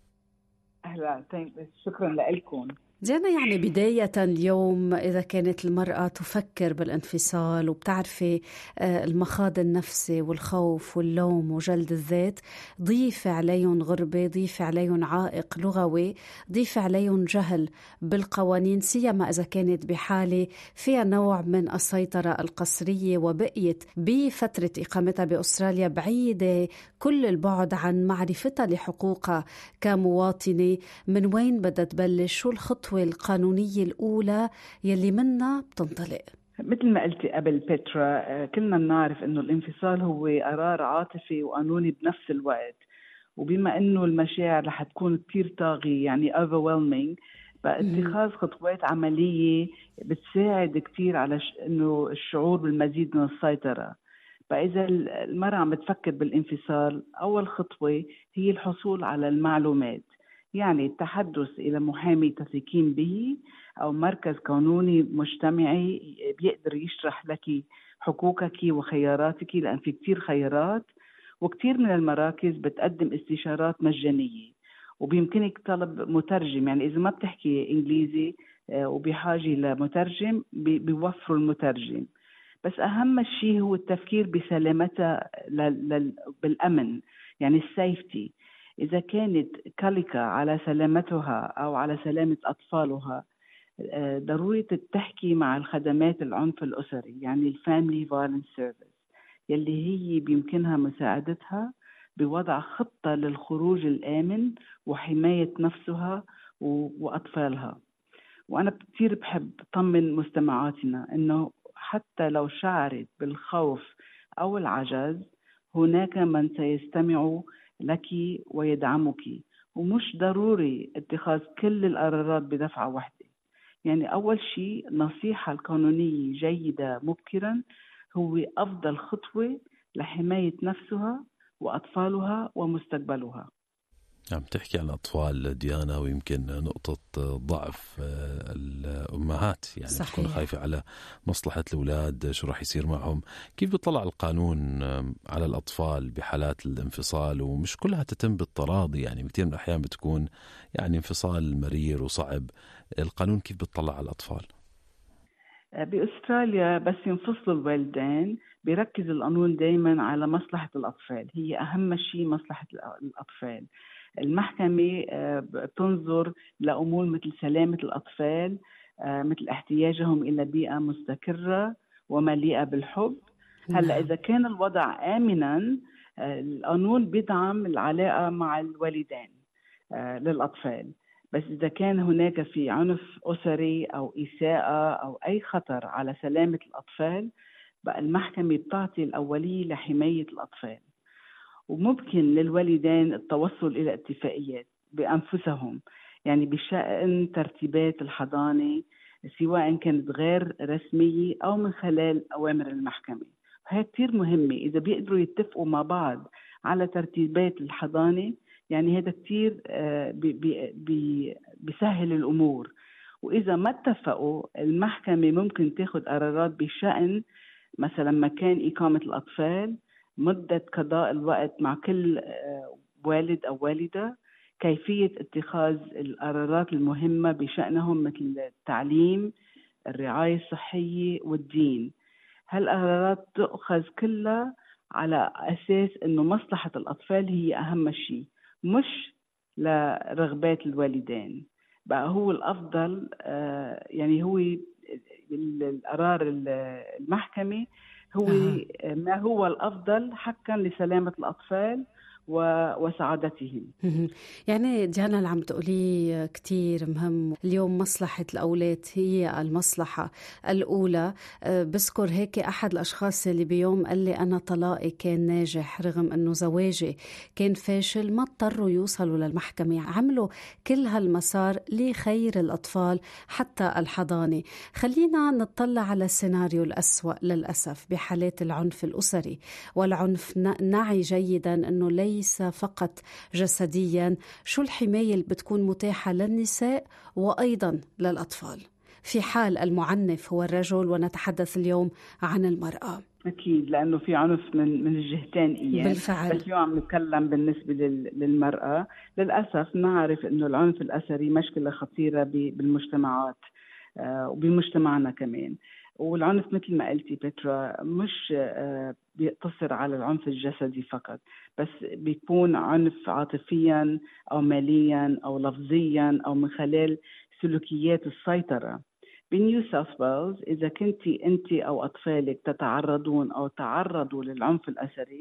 أهلا، شكرا لكم. ديانا، يعني بداية اليوم إذا كانت المرأة تفكر بالانفصال وبتعرفي المخاض النفسي والخوف واللوم وجلد الذات، ضيف عليهم غربة، ضيف عليهم عائق لغوي، ضيف عليهم جهل بالقوانين، سيما إذا كانت بحالة فيها نوع من السيطرة القسرية وبقيت بفترة إقامتها بأستراليا بعيدة كل البعد عن معرفتها لحقوقها كمواطنة. من وين بدها تبلش؟ شو الخطوة القانونية الأولى يلي منها بتنطلق؟ مثل ما قلتي قبل بيترا، كلنا بنعرف إنه الانفصال هو قرار عاطفي وقانوني بنفس الوقت، وبما إنه المشاعر رح تكون كتير طاغية يعني overwhelming، فاتخاذ خطوات عملية بتساعد كتير على إنه الشعور بالمزيد من السيطرة. فإذا المرأة عم بتفكر بالانفصال، أول خطوة هي الحصول على المعلومات، يعني التحدث إلى محامي تثقين به أو مركز قانوني مجتمعي بيقدر يشرح لك حقوقك وخياراتك، لأن في كتير خيارات، وكتير من المراكز بتقدم استشارات مجانية، وبيمكنك طلب مترجم، يعني إذا ما بتحكي إنجليزي وبحاجة لمترجم بيوفروا المترجم. بس أهم شيء هو التفكير بسلامتها بالأمن، يعني السيفتي. إذا كانت قلقة على سلامتها أو على سلامة أطفالها، ضروري تحكي مع الخدمات العنف الأسري، يعني الفاميلي فايلنس سيرفيس، يلي هي بيمكنها مساعدتها بوضع خطة للخروج الآمن وحماية نفسها وأطفالها. وأنا كتير بحب طمن مستمعاتنا إنه حتى لو شعرت بالخوف أو العجز، هناك من سيستمع لك ويدعمك، ومش ضروري اتخاذ كل القرارات بدفعة واحدة. يعني أول شيء نصيحة القانونية جيدة مبكرا هو أفضل خطوة لحماية نفسها وأطفالها ومستقبلها. عم تحكي عن الأطفال ديانا، ويمكن نقطة ضعف الأمهات، يعني صحيح. تكون خايفة على مصلحة الأولاد، شو راح يصير معهم. كيف بيطلع القانون على الأطفال بحالات الانفصال؟ ومش كلها تتم بالتراضي، يعني كثير من الأحيان بتكون يعني انفصال مرير وصعب. القانون كيف بيطلع على الأطفال؟ بأستراليا بس ينفصلوا الوالدين بيركز القانون دايما على مصلحة الأطفال، هي أهم شيء مصلحة الأطفال. المحكمة بتنظر لأمور مثل سلامة الأطفال، مثل احتياجهم إلى بيئة مستقرة ومليئة بالحب. هلأ إذا كان الوضع آمنا، القانون بيدعم العلاقة مع الوالدين للأطفال. بس إذا كان هناك في عنف أسري أو إساءة أو أي خطر على سلامة الأطفال، بقى المحكمة بتعطي الأولية لحماية الأطفال. وممكن للوالدين التوصل إلى اتفاقيات بأنفسهم، يعني بشأن ترتيبات الحضانة، سواء كانت غير رسمية أو من خلال أوامر المحكمة. وهي كتير مهمة، إذا بيقدروا يتفقوا مع بعض على ترتيبات الحضانة، يعني هذا كتير بيسهل الأمور. وإذا ما اتفقوا، المحكمة ممكن تاخد قرارات بشأن مثلا مكان إقامة الأطفال، مدة قضاء الوقت مع كل والد أو والدة، كيفية اتخاذ القرارات المهمة بشأنهم مثل التعليم، الرعاية الصحية والدين. هالقرارات تأخذ كلها على أساس أنه مصلحة الأطفال هي أهم شيء، مش لرغبات الوالدين. بقى هو الأفضل، يعني هو القرار المحكمة هو ما هو الأفضل حقا لسلامة الأطفال وسعادتهم. يعني ديانا اللي عم تقولي كتير مهم. اليوم مصلحة الأولاد هي المصلحة الأولى. بذكر هيك أحد الأشخاص اللي بيوم قال لي أنا طلاقي كان ناجح رغم أنه زواجي كان فاشل، ما اضطروا يوصلوا للمحكمة، عملوا كل هالمسار لخير الأطفال حتى الحضانة. خلينا نطلع على السيناريو الأسوأ للأسف بحالات العنف الأسري والعنف. نعي جيدا أنه ليس فقط جسديا، شو الحماية اللي بتكون متاحة للنساء وأيضا للأطفال في حال المعنف هو الرجل، ونتحدث اليوم عن المرأة؟ أكيد، لأنه في عنف من الجهتين بالفعل. بس اليوم عم نتكلم بالنسبة للمرأة. للأسف نعرف أنه العنف الأسري مشكلة خطيرة بالمجتمعات وبمجتمعنا كمان. والعنف مثل ما قلتي بيترا مش بيقتصر على العنف الجسدي فقط، بس بيكون عنف عاطفيا أو ماليا أو لفظيا أو من خلال سلوكيات السيطرة. بنيو ساوث ويلز إذا كنتي أنت أو أطفالك تتعرضون أو تعرضوا للعنف الأسري،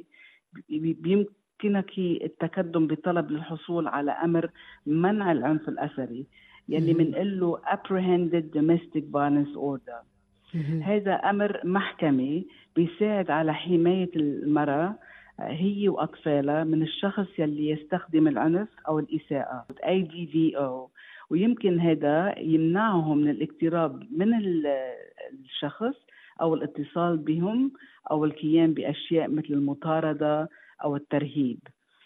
بيمكنك التقدم بطلب للحصول على أمر منع العنف الأسري يلي منقله Apprehended Domestic Violence Order. هذا أمر محكمي بيساعد على حماية المرأة هي وأطفالها من الشخص يلي يستخدم العنف أو الإساءة ADVO، ويمكن هذا يمنعهم من الاقتراب من الشخص أو الاتصال بهم أو القيام بأشياء مثل المطاردة أو الترهيب.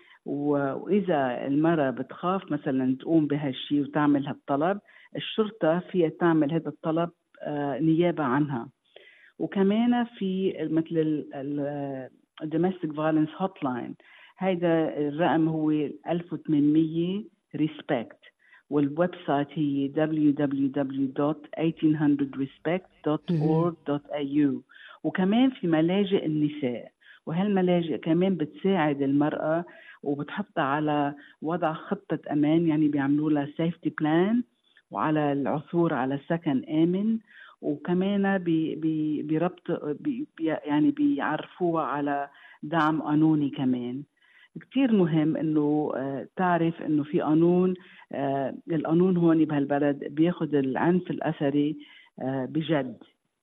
وإذا المرأة بتخاف مثلا تقوم بهالشي وتعمل هالطلب، الشرطة فيها تعمل هذا الطلب نيابة عنها. وكمان في مثل Domestic Violence Hotline، هذا الرقم هو 1800 RESPECT، والويب سايت هي www.1800respect.org.au. وكمان في ملاجئ النساء، وهالملاجئ كمان بتساعد المرأة وبتحطها على وضع خطة أمان، يعني بيعملوا لها safety plan وعلى العثور على سكن آمن، وكمان يعني بيعرفوها على دعم قانوني كمان. كتير مهم انه تعرف انه في قانون، القانون هون بهالبلد بياخد العنف الأسري بجد،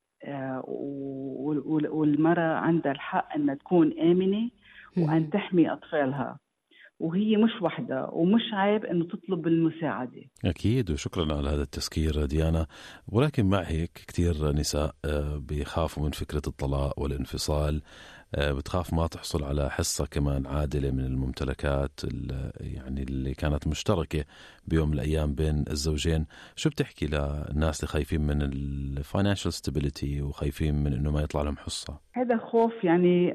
والمرأة عندها الحق أن تكون آمنة وأن تحمي أطفالها، وهي مش وحدة ومش عيب أنه تطلب المساعدة. أكيد، وشكرا على هذا التذكير ديانا. ولكن مع هيك كتير نساء بيخافوا من فكرة الطلاق والانفصال، بتخاف ما تحصل على حصة كمان عادلة من الممتلكات يعني اللي كانت مشتركة بيوم من الأيام بين الزوجين. شو بتحكي للناس اللي خايفين من الفاينانشال ستابيليتي وخايفين من إنه ما يطلع لهم حصة؟ هذا خوف يعني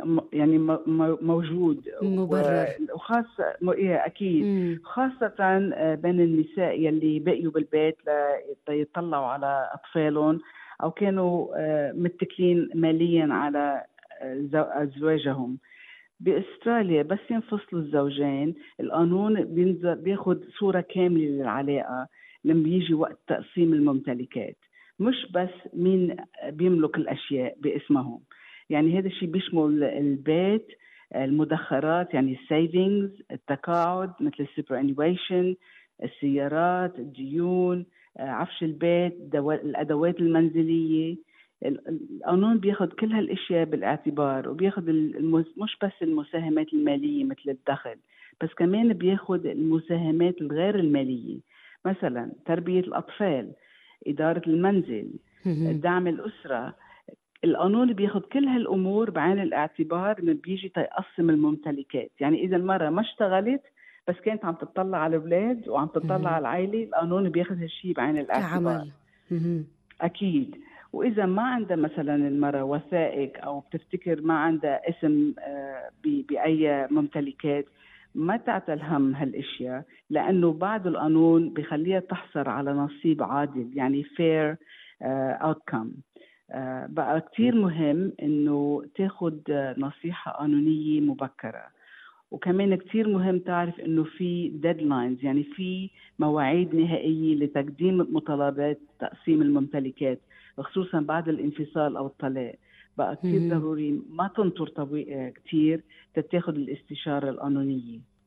موجود مبرر، وخاصة أكيد خاصة بين النساء يلي بقيوا بالبيت ليطلعوا على أطفالهم أو كانوا متكلين ماليا على أزواجهم. بأستراليا بس ينفصلوا الزوجين، القانون بياخد صورة كاملة للعلاقة لما بيجي وقت تقسيم الممتلكات، مش بس مين بيملك الأشياء باسمهم. يعني هذا الشيء بيشمل البيت، المدخرات يعني السيفينجز، التقاعد مثل السوبرانيويشن، السيارات، الديون، عفش البيت، الأدوات المنزلية. القانون بياخد كل هالاشياء بالاعتبار، وبياخد مش بس المساهمات الماليه مثل الدخل، بس كمان بياخد المساهمات الغير الماليه، مثلا تربيه الاطفال، اداره المنزل، دعم الاسره. القانون بياخد كل هالامور بعين الاعتبار من بيجي تقسم الممتلكات. يعني اذا المراه ما اشتغلت بس كانت عم تطلع على الاولاد وعم تطلع على العائله، القانون بياخد هالشيء بعين الاعتبار اكيد. وإذا ما عندها مثلا المرأة وثائق أو بتفتكر ما عندها اسم بأي ممتلكات، ما تعتل هم هالاشياء، لأنه بعد القانون بخليها تحصل على نصيب عادل، يعني fair outcome. بقى كتير مهم إنه تاخد نصيحة قانونية مبكرة. وكمان كتير مهم تعرف إنه في deadlines، يعني في مواعيد نهائية لتقديم مطالبات تقسيم الممتلكات، خصوصا بعد الانفصال أو الطلاق. بقى كتير ضروري ما تنطر كتير تتاخد الاستشارة القانونية.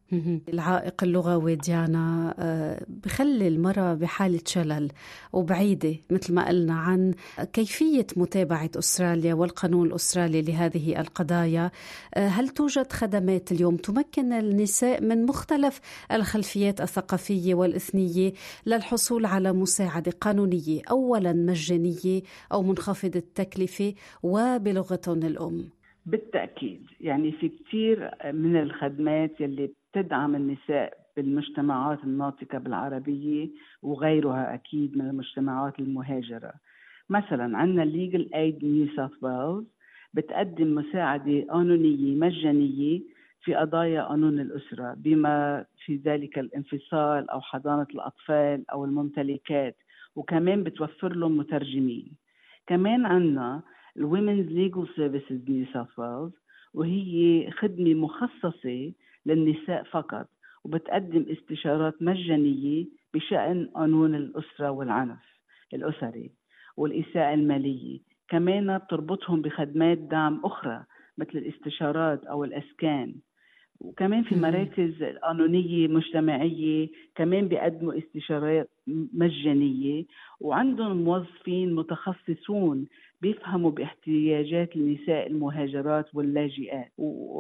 العائق اللغوي ديانا بخلي المرأة بحالة شلل وبعيدة مثل ما قلنا عن كيفية متابعة أستراليا والقانون الأسترالي لهذه القضايا. هل توجد خدمات اليوم تمكن النساء من مختلف الخلفيات الثقافية والإثنية للحصول على مساعدة قانونية أولا مجانية أو منخفضة التكلفة وبلغتهم الأم؟ بالتأكيد، يعني في كتير من الخدمات يلي بتدعم النساء بالمجتمعات الناطقة بالعربية وغيرها أكيد من المجتمعات المهاجرة. مثلا عندنا Legal Aid New South Wales بتقدم مساعدة قانونية مجانية في قضايا قانون الأسرة، بما في ذلك الانفصال أو حضانة الأطفال أو الممتلكات، وكمان بتوفر لهم مترجمين. كمان عندنا Women's Legal Services New South Wales، وهي خدمة مخصصة للنساء فقط، وبتقدم استشارات مجانية بشأن قانون الأسرة والعنف الأسري والإساءة المالية. كمان بتربطهم بخدمات دعم أخرى مثل الاستشارات أو الأسكان. وكمان في مراكز قانونية مجتمعية كمان بيقدموا استشارات مجانية، وعندهم موظفين متخصصون بيفهموا باحتياجات النساء المهاجرات واللاجئات.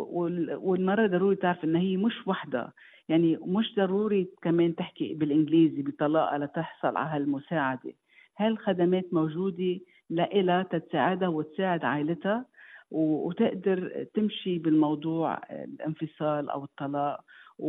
والمرة ضروري تعرف إن هي مش وحدة، يعني مش ضروري كمان تحكي بالإنجليزي بطلاقة لتحصل على هالمساعدة. هالخدمات موجودة لإلها تساعدها وتساعد عائلتها وتقدر تمشي بالموضوع الانفصال أو الطلاق،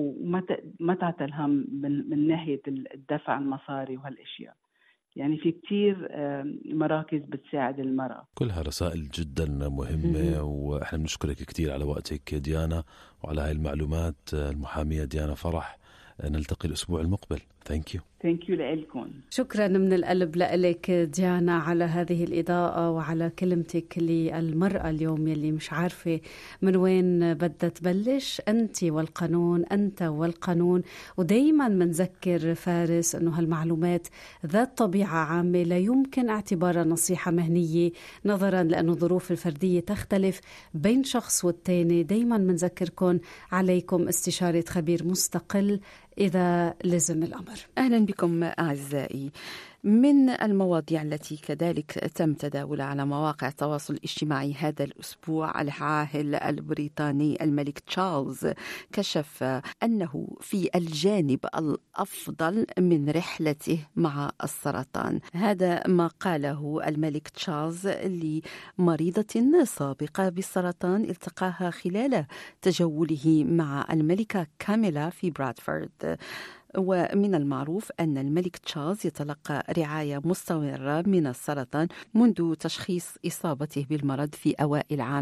وما تعتل هم من ناحية الدفع المصاري وهالأشياء. يعني في كتير مراكز بتساعد المرأة. كلها رسائل جدا مهمة، وإحنا بنشكرك كتير على وقتك ديانا وعلى هاي المعلومات. المحامية ديانا فرح، نلتقي الأسبوع المقبل. Thank you لكم. شكرا من القلب لك ديانا على هذه الإضاءة وعلى كلمتك للمرأة اليوم يلي مش عارفة من وين بدها تبلش. أنت والقانون، أنت والقانون. ودايما منذكر فارس أنه هالمعلومات ذات طبيعة عامة لا يمكن اعتبارها نصيحة مهنية نظرا لأنه الظروف الفردية تختلف بين شخص والتاني. دايما منذكركم عليكم استشارة خبير مستقل إذا لزم الأمر. أهلا بكم أعزائي. من المواضيع التي كذلك تم تداولها على مواقع التواصل الاجتماعي هذا الأسبوع، العاهل البريطاني الملك تشارلز كشف أنه في الجانب الأفضل من رحلته مع السرطان. هذا ما قاله الملك تشارلز لمريضة سابقة بالسرطان التقاها خلال تجوله مع الملكة كاميلا في برادفورد. ومن المعروف أن الملك تشارلز يتلقى رعاية مستمرة من السرطان منذ تشخيص إصابته بالمرض في أوائل عام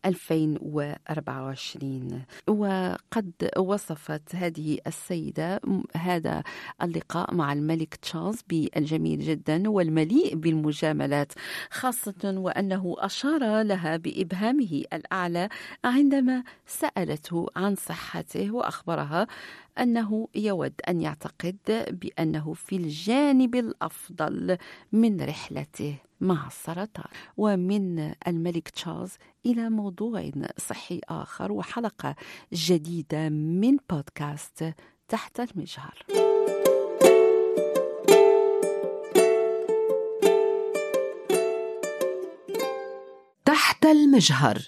2024. وقد وصفت هذه السيدة هذا اللقاء مع الملك تشارلز بالجميل جدا والمليء بالمجاملات، خاصة وأنه أشار لها بإبهامه الأعلى عندما سألته عن صحته، وأخبرها أنه يود أن يعتقد بأنه في الجانب الأفضل من رحلته مع السرطان. ومن الملك تشارلز إلى موضوع صحي آخر وحلقة جديدة من بودكاست تحت المجهر. تحت المجهر.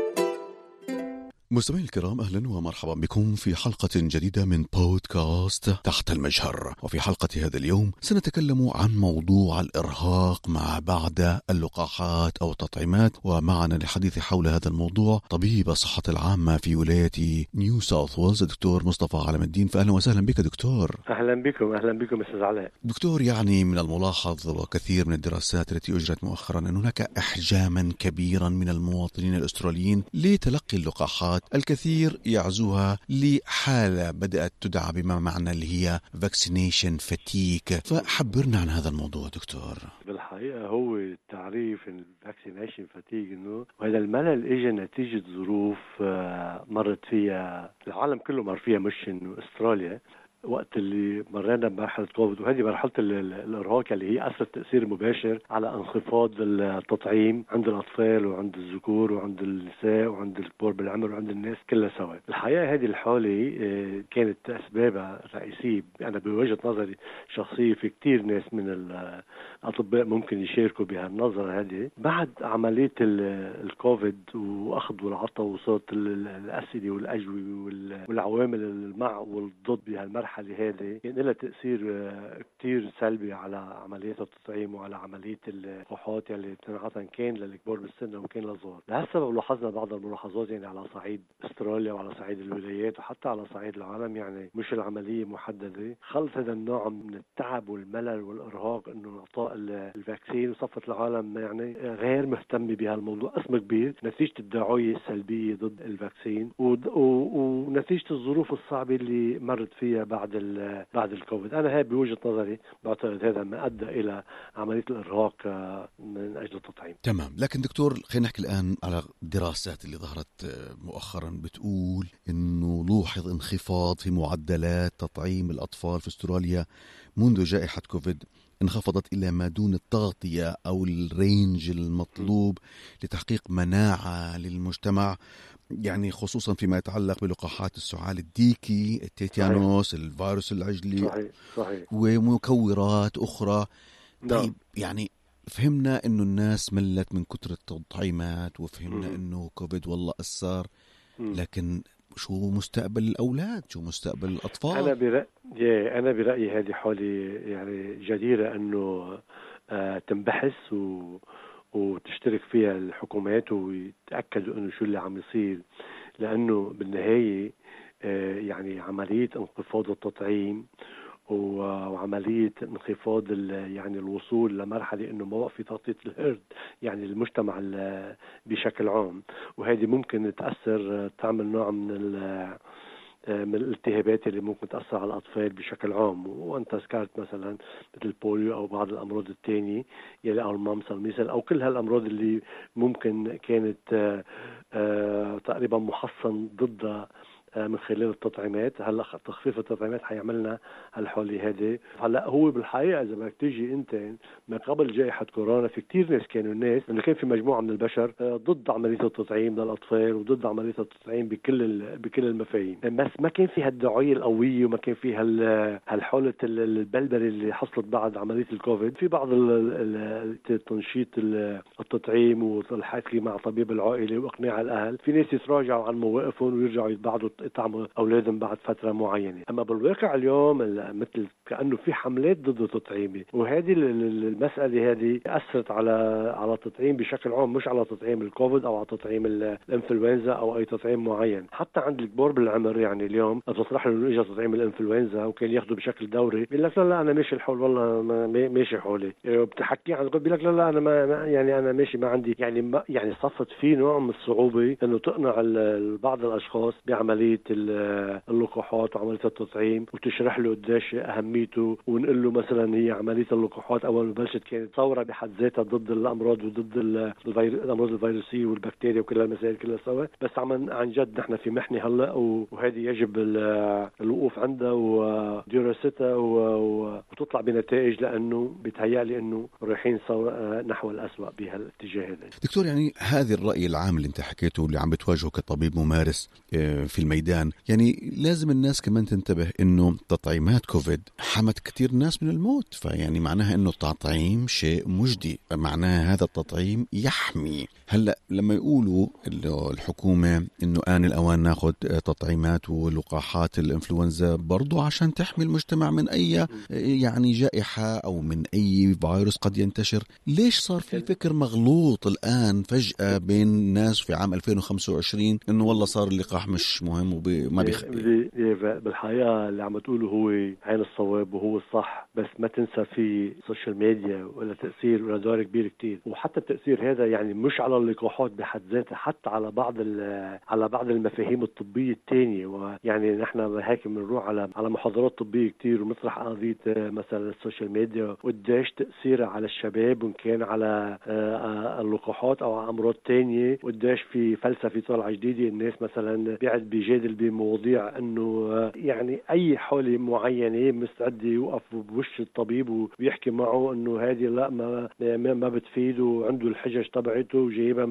مستمعي الكرام، أهلا ومرحبا بكم في حلقة جديدة من بودكاست تحت المجهر. وفي حلقة هذا اليوم سنتكلم عن موضوع الإرهاق مع بعض اللقاحات أو التطعيمات. ومعنا للحديث حول هذا الموضوع طبيب الصحة العامة في ولاية نيو ساوث ويلز الدكتور مصطفى علم الدين. فأهلا وسهلا بك دكتور. أهلا بكم أستاذ علاء. دكتور، يعني من الملاحظ وكثير من الدراسات التي أجرت مؤخرا أن هناك إحجاما كبيرا من المواطنين الأستراليين لتلقي اللقاحات. الكثير يعزوها لحالة بدأت تدعى بما معنى اللي هي vaccination fatigue. فحبرنا عن هذا الموضوع دكتور. بالحقيقة هو تعريف الفاكسينيشن فاتيج انه وهذا الملل اجى نتيجة ظروف مرت فيها العالم كله، مر فيها مش انه استراليا، وقت اللي مرينا بمرحلة كوفيد، وهذه مرحلة الإرهاق اللي هي أثرت تأثير مباشر على انخفاض التطعيم عند الأطفال وعند الذكور وعند النساء وعند الكبار بالعمر وعند الناس كلها سوا. الحقيقة هذه الحالة كانت أسبابها الرئيسية أنا بوجهة نظري شخصية، في كتير ناس من الأطباء ممكن يشاركوا بهالنظرة هذه، بعد عملية الكوفيد وأخذ والعطاء وصوت الأسئلة والأجوبة والعوامل المع والضد بهالمرحلة هذه، كان لها تأثير كتير سلبي على عمليات التطعيم وعلى عملية اللقاحات اللي بتنعطى كان للكبار بالسن وكان للصغار. لهالسبب لاحظنا بعض الملاحظات يعني على صعيد استراليا وعلى صعيد الولايات وحتى على صعيد العالم، يعني مش العملية محددة، خلط هذا النوع من التعب والملل والإرهاق إنه إعطاء الفاكسين، وصفت العالم يعني غير مهتمة بهالموضوع. اسم كبير نتيجة الدعاية السلبية ضد الفاكسين ونتيجة الظروف الصعبة اللي مرت فيها بعد الكوفيد. أنا هاي بوجهة نظري بعتقد هذا ما أدى إلى عملية الإرهاق من أجل التطعيم. تمام. لكن دكتور خلينا نحكي الآن على الدراسات اللي ظهرت مؤخرا بتقول إنه لوحظ انخفاض في معدلات تطعيم الأطفال في استراليا منذ جائحة كوفيد، انخفضت إلى ما دون التغطية أو الرينج المطلوب لتحقيق مناعة للمجتمع، يعني خصوصا فيما يتعلق بلقاحات السعال الديكي، التيتانوس، الفيروس العجلي، صحيح. ومكورات أخرى. طيب يعني فهمنا إنه الناس ملت من كتر التطعيمات، وفهمنا إنه كوفيد والله أثر، لكن شو مستقبل الأولاد؟ شو مستقبل الأطفال؟ أنا برأيي هذه حالة يعني جديرة أنه تنبحث وتشترك فيها الحكومات ويتأكدوا أنه شو اللي عم يصير، لأنه بالنهاية يعني عملية انخفاض التطعيم وعملية انخفاض يعني الوصول لمرحلة انه ما بقى في تغطية الهرد يعني المجتمع بشكل عام، وهذه ممكن تأثر تعمل نوع من الالتهابات اللي ممكن تأثر على الأطفال بشكل عام. وأنت ذكرت مثلا مثل البوليو أو بعض الأمراض التانية يلي أو الممص الميسل أو كل هالأمراض اللي ممكن كانت تقريبا محصن ضدها من خلال التطعيمات. هلا تخفيف التطعيمات حيعملنا هالحالة هذه. هلا هو بالحقيقة إذا بدك تيجي أنت ما قبل جائحة كورونا في كتير ناس كانوا إنه كان في مجموعة من البشر ضد عملية التطعيم للأطفال وضد عملية التطعيم بكل المفاهيم، بس ما كان في هالدعاية القوية وما كان في هالحالة البلبلة اللي حصلت بعد عملية الكوفيد. في بعض تنشيط التطعيم والحكي مع طبيب العائلة وإقناع الأهل، في ناس يتراجعوا عن مواقفهم ويرجعوا يتبعدوا يطعموا أولادهم بعد فترة معينة. أما بالواقع اليوم مثل كأنه في حملات ضد التطعيم، وهذه المسألة هذه أثرت على التطعيم بشكل عام، مش على تطعيم الكوفيد أو على تطعيم الإنفلونزا أو أي تطعيم معين. حتى عند الكبار بالعمر يعني اليوم بتصرح له إنه إجا تطعيم الإنفلونزا وكان ياخده بشكل دوري، بيقول لك لا أنا ماشي الحول، والله ماشي حولي. بتحكي عن بيقول لك لا أنا ما يعني أنا ماشي ما عندي يعني صفت في نوع من الصعوبة إنه تقنع بعض الأشخاص بعملية اللقاحات وعملية التطعيم وتشرح له قديش أهميته، ونقول له مثلا هي عملية اللقاحات أول ما بلشت كانت ثورة بحد ذاتها ضد الأمراض وضد الأمراض الفيروسية والبكتيريا وكل المسائل كلها سوا، بس عن جد نحن في محنة هلا وهذه يجب الوقوف عندها ودراستها وتطلع بنتائج، لأنه بيتهيألي إنه رايحين نحو الأسوأ بهالاتجاه هذا. دكتور يعني هذا الرأي العام اللي انت حكيته اللي عم بتواجهه كطبيب ممارس في الميدان، يعني لازم الناس كمان تنتبه انه تطعيمات كوفيد حمت كتير ناس من الموت، فيعني معناها انه التطعيم شيء مجدي، معناها هذا التطعيم يحمي. هلا لما يقولوا الحكومة انه آن الأوان ناخد تطعيمات ولقاحات الانفلونزا برضو عشان تحمي المجتمع من اي يعني جائحة او من اي فيروس قد ينتشر، ليش صار في فكر مغلوط الآن فجأة بين الناس في عام 2025 انه والله صار اللقاح مش مهم وما بيخبي؟ بالحقيقة اللي عم تقوله هو عين الصواب وهو الصح، بس ما تنسى في السوشيال ميديا ولا تأثير ولا دور كبير كتير، وحتى التأثير هذا يعني مش على اللقاحات بحد ذاتها، حتى على بعض المفاهيم الطبية التانية. ويعني نحن هيك بنروح على محاضرات طبية كتير ومطرح قضية مثلا السوشيال ميديا وقديش تأثيرها على الشباب وإن كان على اللقاحات أو على أمراض تانية، وقديش في فلسفة طالعة جديدة الناس مثلا بيجادل يجادل بمواضيع انه يعني اي حالة معينة مستعد يوقف بوش الطبيب ويحكي معه انه هذه لا ما بتفيد، وعنده الحجج تبعته وجايبها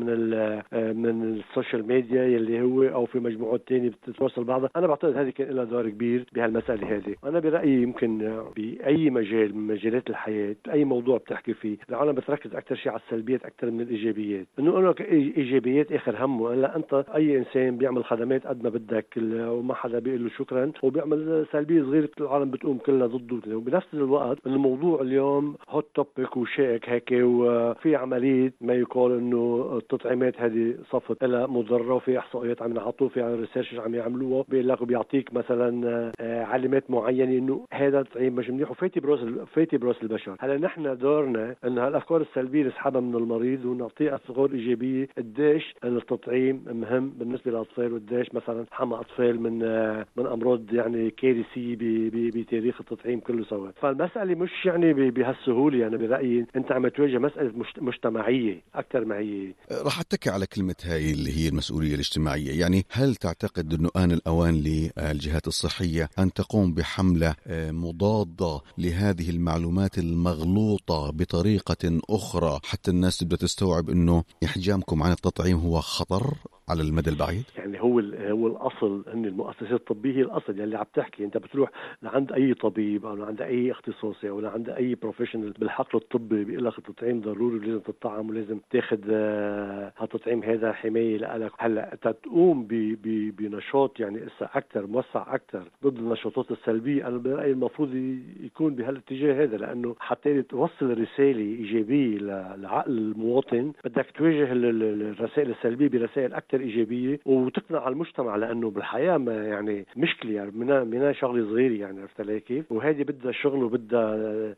من السوشيال ميديا يلي هو او في مجموعات تانية بتتواصل بعضها. انا بعتقد هذه كان لها دور كبير بهالمسألة هذه. انا برأيي يمكن بأي مجال من مجالات الحياة اي موضوع بتحكي فيه العالم بتركز اكثر شيء على السلبيات اكثر من الايجابيات، انه انا ايجابيات اخر همه. لا، انت اي انسان بيعمل خدمات قد ما بدك وما حدا بيقول له شكرا، وبيعمل سلبيه صغيره العالم بتقوم كلها ضده. وبنفس الوقت الموضوع اليوم هوت توبيك وشائك هيك، وفي عمليه ما يقال انه التطعيمات هذه صفت لها مضره، وفي احصائيات عم يعطوه، في ريسيرش عم يعملوها بيقول لك وبيعطيك مثلا علامات معينه انه هذا التطعيم مش منيح وفاتي براس البشر. هلا نحن دورنا ان هالافكار السلبيه نسحبها من المريض ونعطيه افكار ايجابيه قديش التطعيم مهم بالنسبه للاطفال، وقديش مثلا حمى اطفال من امراض يعني كارثيه بتاريخ التطعيم كله سوا. فالمساله مش يعني بهالسهوله. يعني برايي انت عم تواجه مساله مجتمعيه اكثر ما هي. راح اتكي على كلمه هاي اللي هي المسؤوليه الاجتماعيه. يعني هل تعتقد انه آن الاوان للجهات الصحيه ان تقوم بحمله مضاده لهذه المعلومات المغلوطه بطريقه اخرى حتى الناس تبدأ تستوعب انه احجامكم عن التطعيم هو خطر على المدى البعيد؟ يعني هو الاصل ان المؤسسات الطبيه هي الاصل. يعني اللي عم تحكي انت بتروح لعند اي طبيب او لعند اي اختصاصي او لعند اي بروفيشنال بالحقل الطبي بيقول لك التطعيم ضروري ولازم تطعم ولازم تاخذ هالتطعيم هذا حمايه لك. هلا تقوم بنشاط يعني اكثر موسع اكثر ضد النشاطات السلبيه. انا برايي المفروض يكون بهالاتجاه هذا، لانه حتى توصل رساله ايجابيه لعقل المواطن بدك تواجه الرسائل السلبيه برسائل اكثر إيجابية وتقنع المجتمع، لأنه بالحياة ما يعني مشكلة يعني منها شغلة صغيرة. يعني عرفت علي كيف؟ وهذه بدها شغل وبدها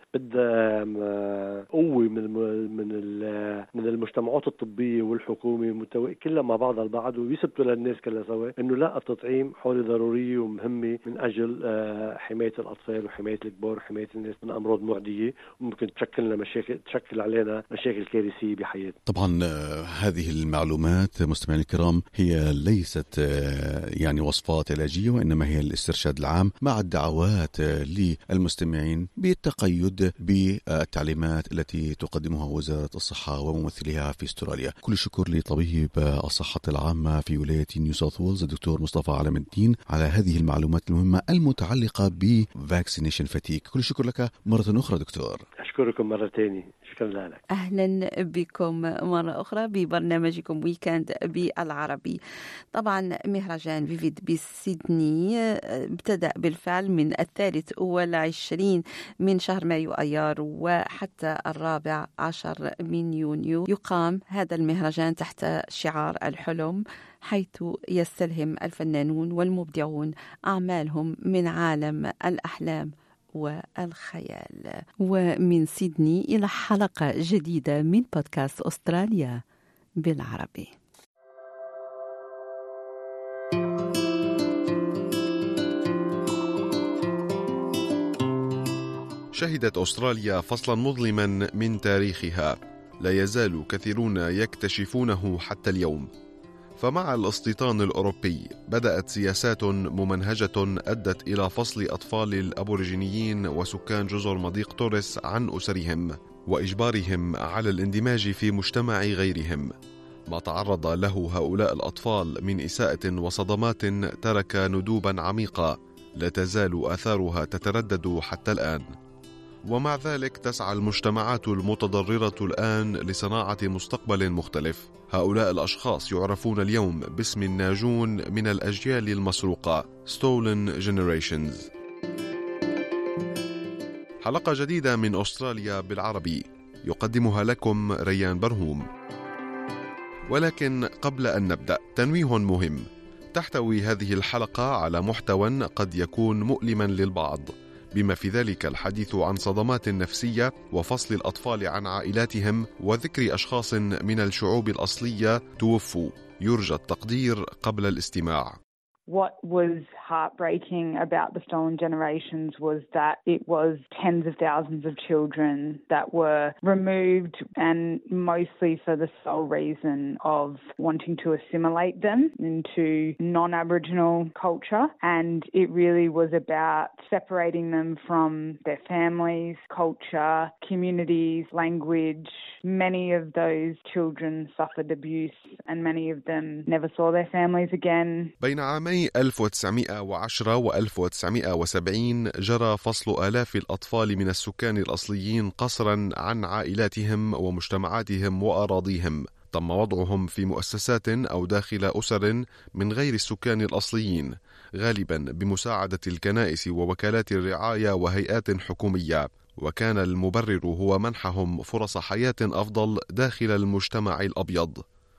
قوة من المجتمعات الطبية والحكومة كلها مع بعضها البعض، ويثبتوا للناس كلها سوا إنه لا، التطعيم حالة ضرورية ومهمة من أجل حماية الأطفال وحماية الكبار وحماية الناس من أمراض معدية وممكن تشكل علينا مشاكل كارثية بحياتنا. طبعا هذه المعلومات مستمعين الكرام هي ليست يعني وصفات علاجية، وإنما هي الاسترشاد العام مع الدعوات للمستمعين بالتقيد بالتعليمات التي تقدمها وزارة الصحة وممثلها في استراليا. كل الشكر لطبيب الصحة العامة في ولاية نيو ساوث ويلز الدكتور مصطفى علم الدين على هذه المعلومات المهمة المتعلقة بفاكسينيشن فتيك. كل الشكر لك مرة أخرى دكتور. أشكركم مرة تانية. شكرا لك. أهلا بكم مرة أخرى ببرنامجكم ويكند بالعربي. طبعا مهرجان فيفيد بسيدني ابتدأ بالفعل من 23 من شهر مايو أيار وحتى 14 من يونيو. يقام هذا المهرجان تحت شعار الحلم، حيث يستلهم الفنانون والمبدعون أعمالهم من عالم الأحلام والخيال. ومن سيدني إلى حلقة جديدة من بودكاست أستراليا بالعربي. شهدت أستراليا فصلا مظلما من تاريخها لا يزال كثيرون يكتشفونه حتى اليوم. فمع الاستيطان الأوروبي بدأت سياسات ممنهجة أدت إلى فصل أطفال الأبوريجينيين وسكان جزر مضيق توريس عن أسرهم وإجبارهم على الاندماج في مجتمع غيرهم. ما تعرض له هؤلاء الأطفال من إساءة وصدمات ترك ندوبا عميقة لا تزال آثارها تتردد حتى الآن. ومع ذلك تسعى المجتمعات المتضررة الآن لصناعة مستقبل مختلف. هؤلاء الأشخاص يعرفون اليوم باسم الناجون من الأجيال المسروقة Stolen Generations. حلقة جديدة من أستراليا بالعربي يقدمها لكم ريان برهوم. ولكن قبل أن نبدأ تنويه مهم. تحتوي هذه الحلقة على محتوى قد يكون مؤلما للبعض، بما في ذلك الحديث عن صدمات نفسية وفصل الأطفال عن عائلاتهم وذكر أشخاص من الشعوب الأصلية توفوا. يرجى التقدير قبل الاستماع. What was heartbreaking about the stolen generations was that it was tens of thousands of children that were removed, and mostly for the sole reason of wanting to assimilate them into non-Aboriginal culture. And it really was about separating them from their families, culture, communities, language. Many of those children suffered abuse, and many of them never saw their families again. بين عامي 1910 و 1970 جرى فصل آلاف الأطفال من السكان الأصليين قسرا عن عائلاتهم ومجتمعاتهم وأراضيهم. تم وضعهم في مؤسسات أو داخل أسر من غير السكان الأصليين، غالبا بمساعدة الكنائس ووكالات الرعاية وهيئات حكومية، وكان المبرر هو منحهم فرص حياة أفضل داخل المجتمع الأبيض.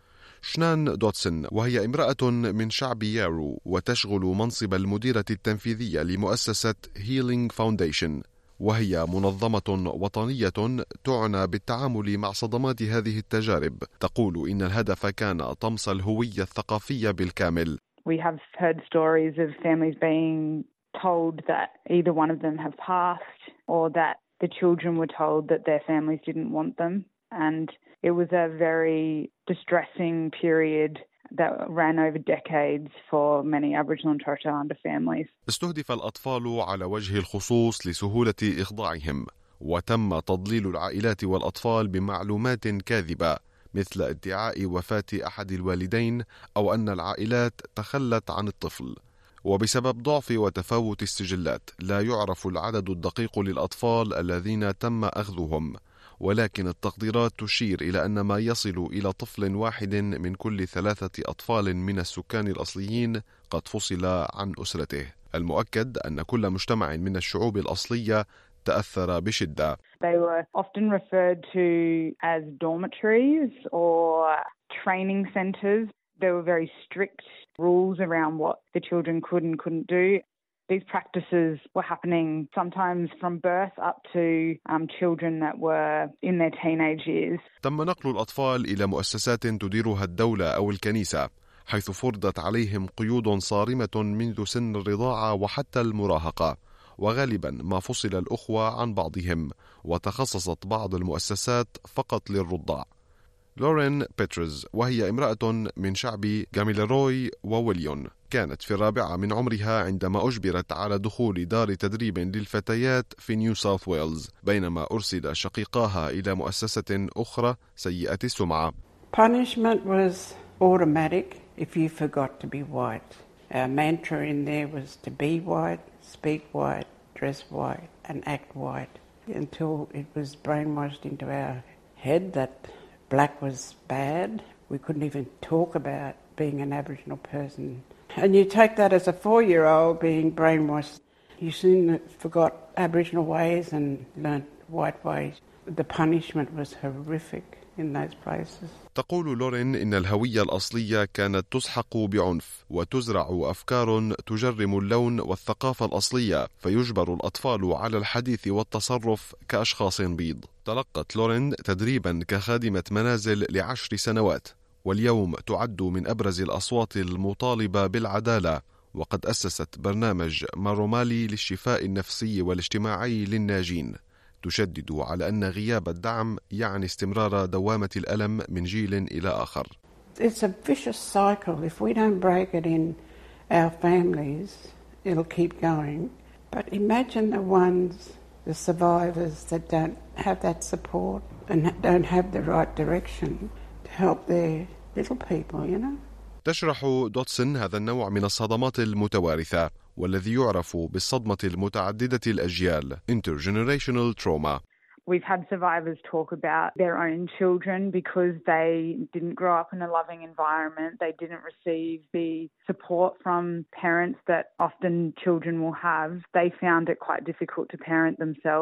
شنان دوتسون وهي امرأة من شعب يارو وتشغل منصب المديرة التنفيذية لمؤسسة هيلينج فاونديشن، وهي منظمة وطنية تعنى بالتعامل مع صدمات هذه التجارب. تقول إن الهدف كان طمس الهوية الثقافية بالكامل. We have heard stories of families being told that either one of them have passed or that the children were told that their families didn't want them. And it was a very distressing period that ran over decades for many Aboriginal and Torres Strait Islander families. استهدف الأطفال على وجه الخصوص لسهولة إخضاعهم، وتم تضليل العائلات والأطفال بمعلومات كاذبة مثل ادعاء وفاة أحد الوالدين أو أن العائلات تخلت عن الطفل. وبسبب ضعف وتفاوت السجلات لا يعرف العدد الدقيق للأطفال الذين تم أخذهم، ولكن التقديرات تشير إلى أن ما يصل إلى طفل واحد من كل 3 أطفال من السكان الأصليين قد فصل عن أسرته. المؤكد أن كل مجتمع من الشعوب الأصلية تأثر بشدة. They were often referred to as dormitories or training centers. There were very strict rules around what the children could and couldn't do. These practices were happening sometimes from birth up to children that were in their teenage years. تم نقل الأطفال إلى مؤسسات تديرها الدولة أو الكنيسة، حيث فرضت عليهم قيود صارمة منذ سن الرضاعة وحتى المراهقة، وغالبا ما فصل الأخوة عن بعضهم، وتخصصت بعض المؤسسات فقط للرضاع. لورين بيترز وهي امرأة من شعب غاميلروي وويليون، كانت في 4 من عمرها عندما أجبرت على دخول دار تدريب للفتيات في نيو ساوث ويلز، بينما أرسل شقيقاها إلى مؤسسة أخرى سيئة السمعة. Punishment was automatic if you forgot to be white. Our mantra in there was to be white, speak white, dress white and act white, until it was brainwashed into our head that black was bad. We couldn't even talk about being an Aboriginal person. And you take that as a 4-year-old being brainwashed. You soon forgot Aboriginal ways and learnt white ways. The punishment was horrific in those places. تقول لورين إن الهوية الأصلية كانت تسحق بعنف وتزرع أفكار تجرم اللون والثقافة الأصلية، فيجبر الأطفال على الحديث والتصرف كأشخاص بيض. تلقت لورين تدريبا كخادمة منازل ل10 سنوات، واليوم تعد من أبرز الأصوات المطالبة بالعدالة، وقد أسست برنامج مارومالي للشفاء النفسي والاجتماعي للناجين، تشدد على أن غياب الدعم يعني استمرار دوامة الألم من جيل إلى آخر. It's a vicious cycle. If we don't break it in our families, it'll keep going. But imagine the ones, the survivors that don't have that support and don't have the right direction to help their little people, you know. تشرح دوتسون هذا النوع من الصدمات المتوارثة والذي يعرف بالصدمة المتعددة الأجيال intergenerational trauma. We've had survivors talk about their own children because they didn't grow up in a loving environment. They didn't receive the support from parents that often children will have. They found it quite difficult to parent themselves.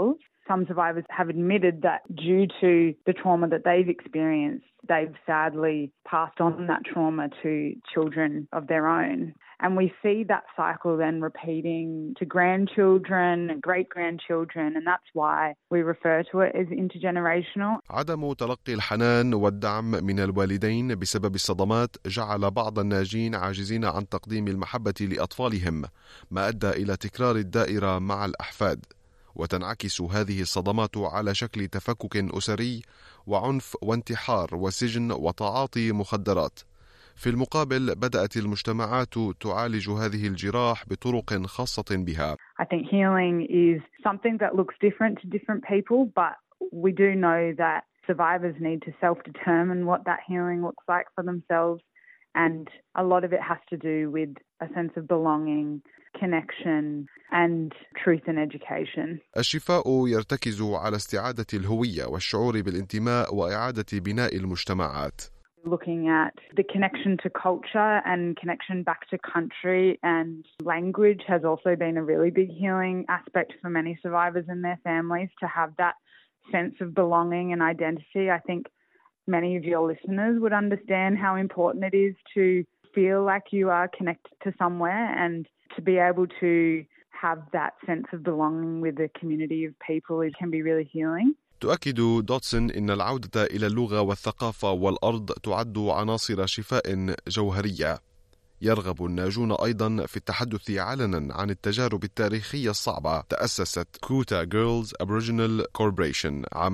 some survivors have admitted that due to the trauma that they've experienced, they've sadly passed on that trauma to children of their own. And we see that cycle then repeating to grandchildren and great-grandchildren, and that's why we refer to it as intergenerational. عدم تلقي الحنان والدعم من الوالدين بسبب الصدمات جعل بعض الناجين عاجزين عن تقديم المحبة لأطفالهم، ما أدى إلى تكرار الدائرة مع الأحفاد. وتنعكس هذه الصدمات على شكل تفكك أسري وعنف وانتحار وسجن وتعاطي مخدرات. في المقابل بدأت المجتمعات تعالج هذه الجراح بطرق خاصة بها. I think healing is something that looks different to different people, but we do know that survivors need to self-determine what that healing looks like for themselves, and a lot of it has to do with a sense of belonging, connection and truth and education. الشفاء يرتكز على استعادة الهوية والشعور بالانتماء وإعادة بناء المجتمعات. Looking at the connection to culture and connection back to country and language has also been a really big healing aspect for many survivors and their families, to have that sense of belonging and identity. I think many of your listeners would understand how important it is to feel like you are connected to somewhere, and to be able to have that sense of belonging with a community of people, it can be really healing. تؤكد دوتسون إن العودة إلى اللغة والثقافة والأرض تعد عناصر شفاء جوهرية. يرغب الناجون أيضا في التحدث علنا عن التجارب التاريخية الصعبة. تأسست كوتا جيرلز أبوريجينال كوربوريشن عام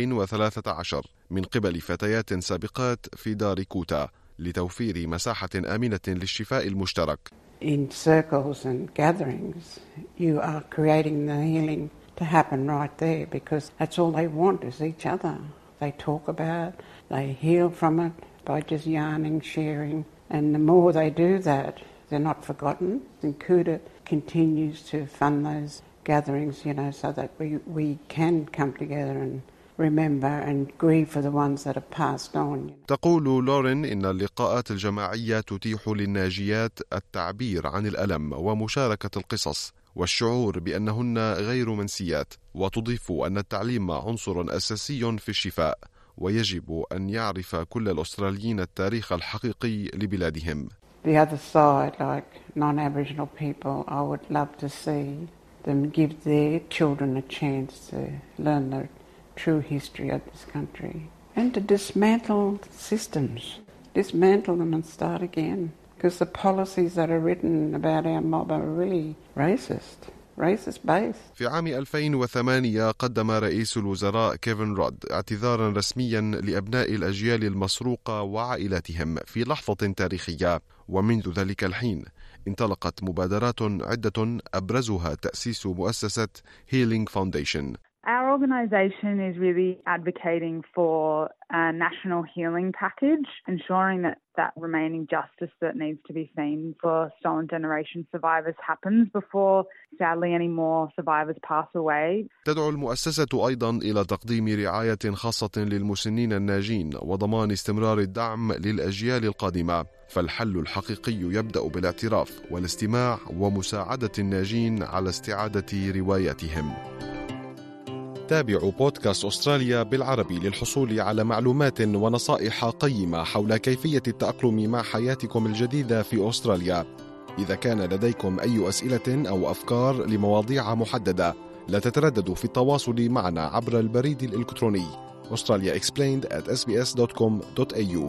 2013 من قبل فتيات سابقات في دار كوتا لتوفير مساحة آمنة للشفاء المشترك. In circles and gatherings, you are creating the healing to happen right there, because that's all they want is each other. They talk about, they heal from it by just yarning, sharing, and the more they do that, they're not forgotten. And Kuta continues to fund those gatherings, so that we can come together and remember and grieve for the ones that have passed on. تقول لورين إن اللقاءات الجماعية تتيح للناجيات التعبير عن الألم ومشاركة القصص والشعور بأنهن غير منسيات، وتضيف أن التعليم عنصر أساسي في الشفاء، ويجب أن يعرف كل الأستراليين التاريخ الحقيقي لبلادهم. The other side, like non-Aboriginal people, I would love to see them give their children a chance to learn the true history of this country and to dismantle systems, dismantle them and start again. Because the policies that are written about our mob are really racist based. في عام 2008 قدم رئيس الوزراء كيفن رود اعتذارا رسميا لأبناء الأجيال المسروقة وعائلاتهم في لحظة تاريخية، ومنذ ذلك الحين انطلقت مبادرات عدة أبرزها تأسيس مؤسسة Healing Foundation. Our organisation is really advocating for a national healing package, ensuring that remaining justice that needs to be seen for stolen generation survivors happens before, sadly, any more survivors pass away. تدعو المؤسسة أيضا إلى تقديم رعاية خاصة للمسنين الناجين وضمان استمرار الدعم للأجيال القادمة، فالحل الحقيقي يبدأ بالاعتراف والاستماع ومساعدة الناجين على استعادة رواياتهم. تابعوا بودكاست أستراليا بالعربي للحصول على معلومات ونصائح قيمة حول كيفية التأقلم مع حياتكم الجديدة في أستراليا. إذا كان لديكم أي أسئلة أو أفكار لمواضيع محددة، لا تترددوا في التواصل معنا عبر البريد الإلكتروني australiaexplained@sbs.com.au.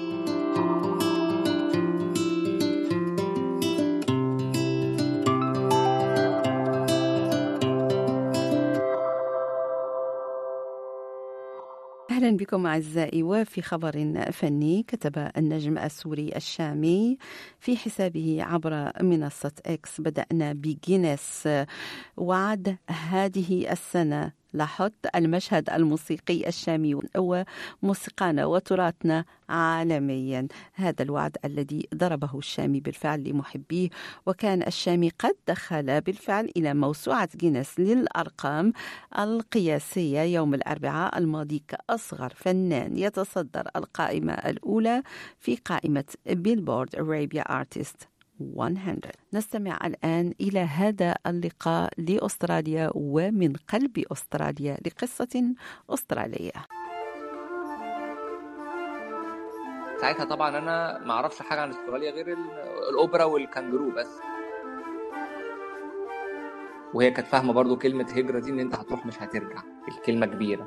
أهلا بكم أعزائي. وفي خبر فني، كتب النجم السوري الشامي في حسابه عبر منصة إكس: بدأنا بجينيس وعد هذه السنة لحط المشهد الموسيقي الشامي وموسيقانا وتراثنا عالميا. هذا الوعد الذي ضربه الشامي بالفعل لمحبيه، وكان الشامي قد دخل بالفعل إلى موسوعة جينيس للأرقام القياسية يوم الأربعاء الماضي كأصغر فنان يتصدر القائمة الأولى في قائمة بيلبورد أرابيا آرتيست 100. نستمع الآن إلى هذا اللقاء لأستراليا ومن قلب أستراليا لقصة أسترالية. ساعتها طبعا أنا ما أعرفش حاجة عن أستراليا غير الأوبرا والكانجرو بس، وهي كانت فاهمة برضو كلمة هجرة دي إن أنت هتروح مش هترجع، الكلمة كبيرة.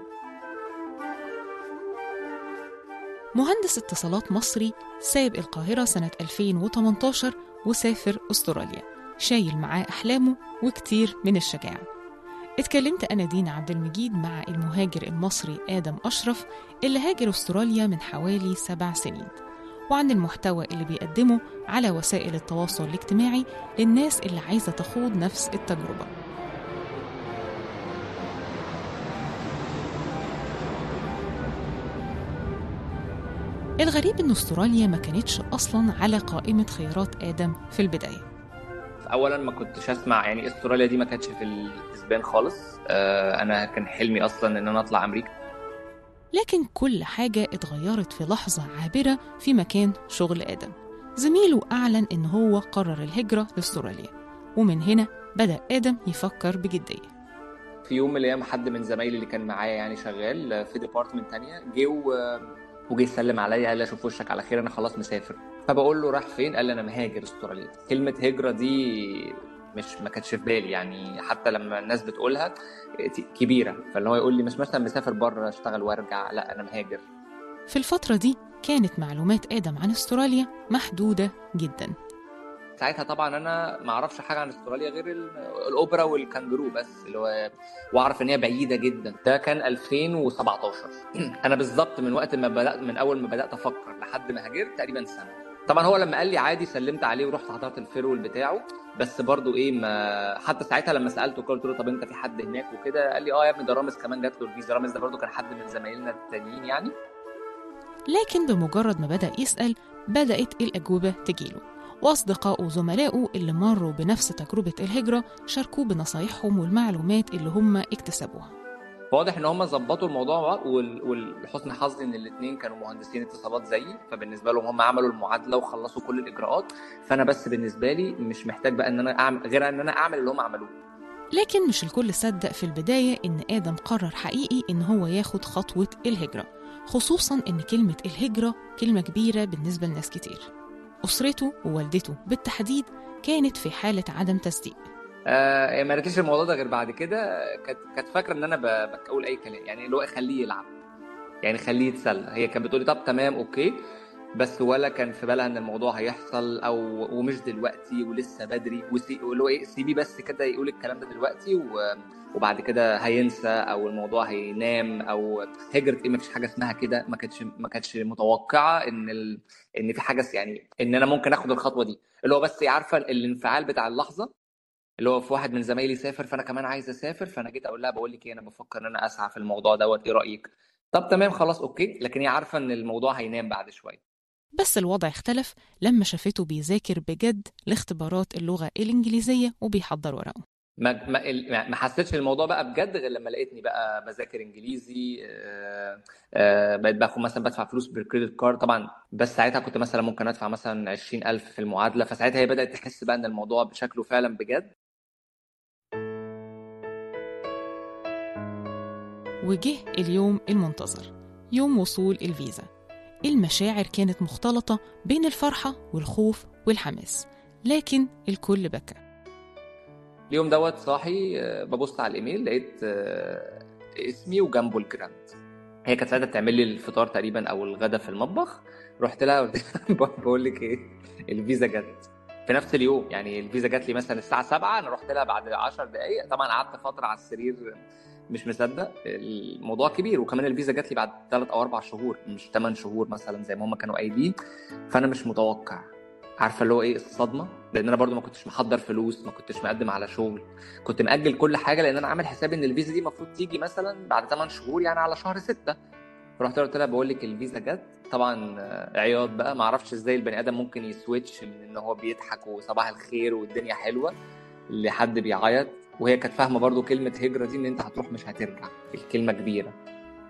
مهندس اتصالات مصري ساب القاهرة سنة 2018 وسافر أستراليا، شايل معاه أحلامه وكتير من الشجاعة. اتكلمت أنا دينا عبد المجيد مع المهاجر المصري آدم أشرف اللي هاجر أستراليا من حوالي 7 سنين، وعن المحتوى اللي بيقدمه على وسائل التواصل الاجتماعي للناس اللي عايزة تخوض نفس التجربة. الغريب إن أستراليا ما كانتش أصلاً على قائمة خيارات آدم في البداية. أولاً ما كنتش أسمع يعني أستراليا دي ما كانتش في الحسبان خالص. أنا كان حلمي أصلاً إن أنا أطلع أمريكا. لكن كل حاجة اتغيرت في لحظة عابرة في مكان شغل آدم. زميله أعلن إن هو قرر الهجرة لأستراليا، ومن هنا بدأ آدم يفكر بجدية. في يوم من الأيام حد من زمايلي اللي كان معايا يعني شغال في ديبارتمنت تانية جه وجي يسلم عليا، قال لي اشوف وشك على خير انا خلاص مسافر. فبقول له راح فين؟ قال لي انا مهاجر استراليا. كلمه هجره دي ما كانتش في بالي، يعني حتى لما الناس بتقولها كبيره، فاللي هو يقول لي مش مثلا مسافر بره اشتغل وارجع، لا انا مهاجر. في الفتره دي كانت معلومات آدم عن استراليا محدوده جدا. ساعتها طبعا انا ما اعرفش حاجه عن استراليا غير الاوبرا والكانجرو بس، اللي هو واعرف ان هي بعيده جدا. ده كان 2017. انا بالظبط من وقت ما بدات، من اول ما بدات افكر لحد ما هاجرت تقريبا سنه. طبعا هو لما قال لي عادي سلمت عليه ورحت حضرت الفيرول بتاعه، بس برضو ايه، ما حتى ساعتها لما سالته قلت له طب انت في حد هناك وكده، قال لي يا ابني ده رامز كمان جات له الفيزا. رامز ده برضو كان حد من زمايلنا التانيين يعني. لكن بمجرد ما بدا يسال بدات الاجوبه تجيله، واصدقائه وزملائه اللي مروا بنفس تجربه الهجره شاركوه بنصايحهم والمعلومات اللي هم اكتسبوها. واضح ان هم ظبطوا الموضوع، والحسن حظي ان الاثنين كانوا مهندسين اتصالات زيي، فبالنسبه لهم هم عملوا المعادله وخلصوا كل الاجراءات، فانا بس بالنسبه لي مش محتاج بقى ان انا اعمل غير ان انا اعمل اللي هم عملوه. لكن مش الكل صدق في البدايه ان آدم قرر حقيقي ان هو ياخد خطوه الهجره، خصوصا ان كلمه الهجره كلمه كبيره بالنسبه لناس كتير. أسرته ووالدته بالتحديد كانت في حالة عدم تصديق. ما قالتليش الموضوع ده غير بعد كده. كانت فاكرة ان انا بقول اي كلام، يعني اللي هو خليه يلعب، يعني خليه يتسلى. هي كانت بتقولي طب تمام اوكي، بس ولا كان في بالها ان الموضوع هيحصل او ومش دلوقتي ولسه بدري، واللي هو ايه سيبيه بس كده يقول الكلام ده دلوقتي وبعد كده هينسى او الموضوع هينام او هجرت. ايه، مفيش حاجه اسمها كده. ما كانتش متوقعه ان في حاجه يعني ان انا ممكن اخد الخطوه دي، اللي هو بس عارفه الانفعال بتاع اللحظه، اللي هو في واحد من زمايلي سافر فانا كمان عايز اسافر، فانا جيت اقول لها بقول لك ايه، انا بفكر ان انا اسعى في الموضوع دوت، ايه رايك؟ طب تمام خلاص اوكي. لكن هي عارفه ان الموضوع هينام بعد شويه. بس الوضع اختلف لما شافته بيذاكر بجد لاختبارات اللغة الإنجليزية وبيحضر ورقه. ما حسيتش الموضوع بقى بجد غير لما لقيتني بقى بذاكر انجليزي. بقيت باخد مثلا بدفع فلوس بالكريدت كارد طبعا، بس ساعتها كنت مثلا ممكن ادفع مثلا 20,000 في المعادله، فساعتها هي بدات تحس بقى ان الموضوع بشكله فعلا بجد. وجه اليوم المنتظر، يوم وصول الفيزا. المشاعر كانت مختلطة بين الفرحة والخوف والحماس، لكن الكل بكى. اليوم دوت صاحي ببص على الايميل لقيت اسمي وجنبه الجراند. هي كانت ساعتها بتعمل لي الفطار تقريبا او الغدا في المطبخ. رحت لها بقول لك ايه، الفيزا جت في نفس اليوم. يعني الفيزا جت لي مثلا الساعه 7، انا رحت لها بعد 10 دقائق. طبعا قعدت فتره على السرير مش مصدق، الموضوع كبير، وكمان الفيزا جات لي بعد 3 أو 4 شهور مش 8 شهور مثلا زي ما هم كانوا قايلين. فانا مش متوقع، عارفه اللي هو ايه الصدمه، لان انا برضو ما كنتش محضر فلوس، ما كنتش مقدم على شغل، كنت مأجل كل حاجه، لان انا عامل حسابي ان الفيزا دي المفروض تيجي مثلا بعد 8 شهور يعني على شهر 6. رحت قلت لها بقول لك الفيزا جت. طبعا عياط بقى، ما اعرفش ازاي البني ادم ممكن يسويتش من ان هو بيضحك وصباح الخير والدنيا حلوه لحد بيعيط. وهي كانت فاهمه برضو كلمه هجره دي ان انت هتروح مش هترجع، الكلمه كبيره.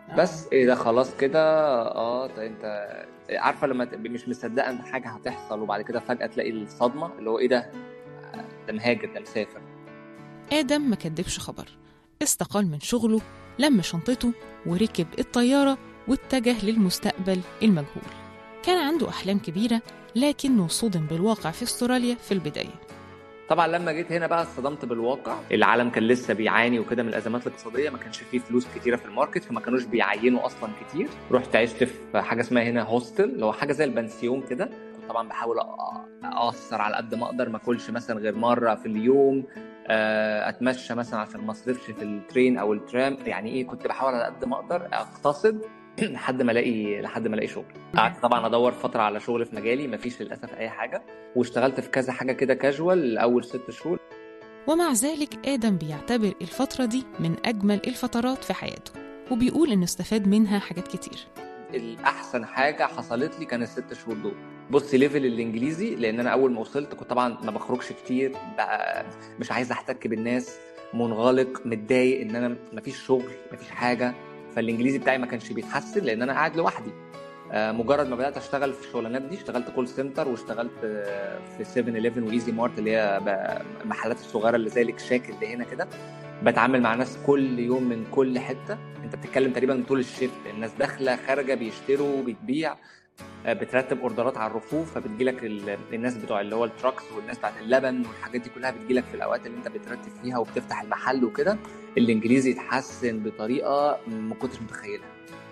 بس ايه ده خلاص كده. انت عارفه لما مش مصدقه ان حاجه هتحصل وبعد كده فجاه تلاقي الصدمه اللي هو ايه ده مهاجر، ده مسافر. آدم ما كدبش خبر، استقال من شغله، لم شنطته وركب الطيارة واتجه للمستقبل المجهول. كان عنده أحلام كبيرة لكنه صدم بالواقع في أستراليا في البداية. طبعا لما جيت هنا بقى اتصدمت بالواقع. العالم كان لسه بيعاني وكده من الأزمات الاقتصادية، ما كانش فيه فلوس كتيرة في الماركت، فما كانوش بيعينوا أصلا كتير. رحت عشت في حاجة اسمها هنا هوستل، اللي هو حاجة زي البنسيون كده. طبعا بحاول أقصر على قد ما أقدر، ما أكلش مثلا غير مرة في اليوم، اتمشى مثلا عشان ما اصرفش في الترين او الترام. يعني ايه، كنت بحاول على قد ما اقدر اقتصد لحد ما الاقي شغل. قعدت طبعا ادور فتره على شغل في مجالي، مفيش للاسف اي حاجه، واشتغلت في كذا حاجه كده كاجوال لاول 6 شهور. ومع ذلك آدم بيعتبر الفتره دي من اجمل الفترات في حياته، وبيقول انه استفاد منها حاجات كتير. الاحسن حاجه حصلت لي كان ال6 شهور دول. بصي ليفل الانجليزي، لان انا اول ما وصلت كنت طبعا ما بخرجش كتير بقى، مش عايز احتك بالناس، منغلق، متضايق ان انا مفيش شغل مفيش حاجه. فالانجليزي بتاعي ما كانش بيتحسن لان انا قاعد لوحدي. مجرد ما بدات اشتغل في الشغلانات دي، اشتغلت كول سنتر واشتغلت في 7-11 وايزي مارت، اللي هي المحلات الصغيره اللي زي الكشاك اللي هنا كده. بتعامل مع ناس كل يوم من كل حته، انت بتتكلم تقريبا طول الشيفت، الناس داخله خارجه بيشتروا بتبيع، بترتب اوردرات على الرفوف، فبتجيلك الناس بتوع اللي هو التراكس والناس بتاعت اللبن والحاجات دي كلها بتجيلك في الاوقات اللي انت بترتب فيها وبتفتح المحل وكده. الانجليزي اتحسن بطريقه ما كنتش متخيلها.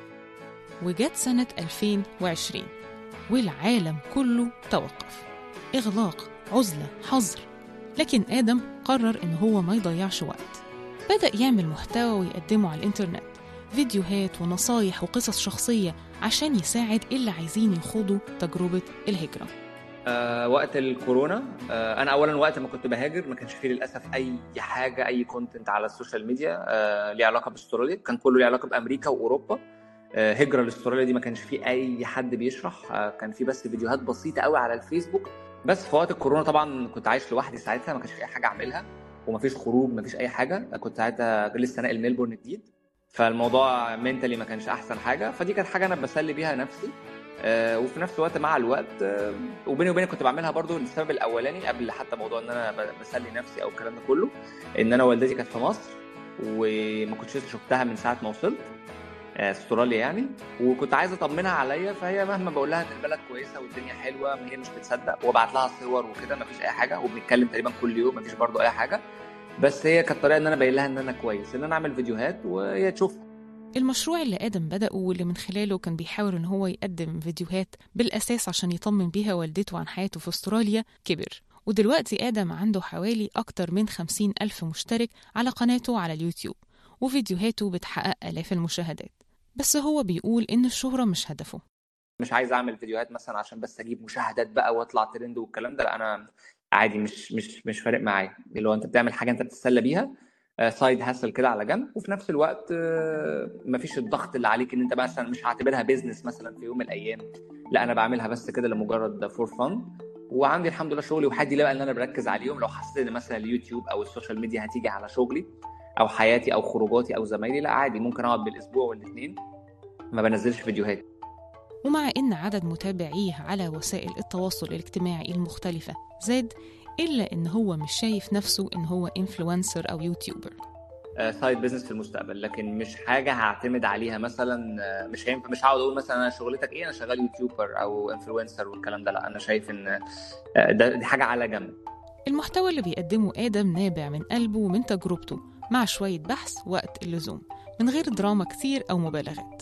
وجت سنه 2020 والعالم كله توقف، اغلاق، عزله، حظر. لكن آدم قرر ان هو ما يضيعش وقت. بدأ يعمل محتوى ويقدمه على الانترنت، فيديوهات ونصايح وقصص شخصية عشان يساعد اللي عايزين يخوضوا تجربة الهجرة. وقت الكورونا، أنا أولا وقت ما كنت بهاجر ما كانش فيه للأسف أي حاجة، أي كونتنت على السوشيال ميديا ليه علاقة باستراليا، كان كله ليه علاقة بأمريكا وأوروبا. هجرة لاستراليا دي ما كانش فيه أي حد بيشرح، كان فيه بس فيديوهات بسيطة قوي على الفيسبوك. بس في وقت الكورونا طبعا كنت عايش لوحدي ساعتها، ما كانش فيه أي حاجة أعملها ومفيش خروج مفيش أي حاجة. كنت ساعتها لسه ناقل ميلبورن جديد، فالموضوع منتلي ما كانش احسن حاجه، فدي كانت حاجه انا بسلي بيها نفسي. وفي نفس الوقت مع الوقت وبيني وبينك كنت بعملها برضو للسبب الاولاني قبل حتى موضوع ان انا بسلي نفسي او الكلام ده كله، ان انا والدتي كانت في مصر وما كنتش شفتها من ساعه ما وصلت استراليا يعني، وكنت عايز اطمنها عليا. فهي مهما بقول لها ان البلد كويسه والدنيا حلوه هي مش بتصدق، وبعت لها صور وكده مفيش اي حاجه، وبنتكلم تقريبا كل يوم مفيش برضو اي حاجه. بس هي كانت طريقه ان انا باين لها ان انا كويس، ان انا اعمل فيديوهات وهي تشوفها. المشروع اللي آدم بدأه واللي من خلاله كان بيحاول إن هو يقدم فيديوهات بالأساس عشان يطمن بيها والدته عن حياته في أستراليا كبر، ودلوقتي آدم عنده حوالي أكتر من 50,000 مشترك على قناته على اليوتيوب، وفيديوهاته بتحقق آلاف المشاهدات. بس هو بيقول إن الشهرة مش هدفه. مش عايز أعمل فيديوهات مثلا عشان بس أجيب مشاهدات بقى وأطلع ترند والكلام ده، لا أنا عادي مش فارق معايا. اللي هو أنت بتعمل حاجة أنت بتتسلى بيها، سايد هاسل كده على جنب، وفي نفس الوقت مفيش الضغط اللي عليك ان انت مثلا مش هعتبرها بيزنس مثلا في يوم من الايام، لا انا بعملها بس كده لمجرد فور فن. وعندي الحمد لله شغلي وحدي بقى اللي انا بركز عليهم. لو حسيت ان مثلا اليوتيوب او السوشيال ميديا هتيجي على شغلي او حياتي او خروجاتي او زمايلي، لا عادي ممكن اقعد بالاسبوع والاثنين ما بنزلش فيديوهات. ومع ان عدد متابعيه على وسائل التواصل الاجتماعي المختلفه زاد، إلا إن هو مش شايف نفسه إن هو إنفلونسر أو يوتيوبر. سايد بيزنس في المستقبل، لكن مش حاجة هعتمد عليها مثلا. مش هينفع مش هقعد أقول مثلا أنا شغلتك إيه، أنا شغال يوتيوبر أو إنفلونسر والكلام ده، لا أنا شايف إن دي حاجة على جنب. المحتوى اللي بيقدمه آدم نابع من قلبه ومن تجربته، مع شوية بحث وقت اللزوم، من غير دراما كتير أو مبالغات.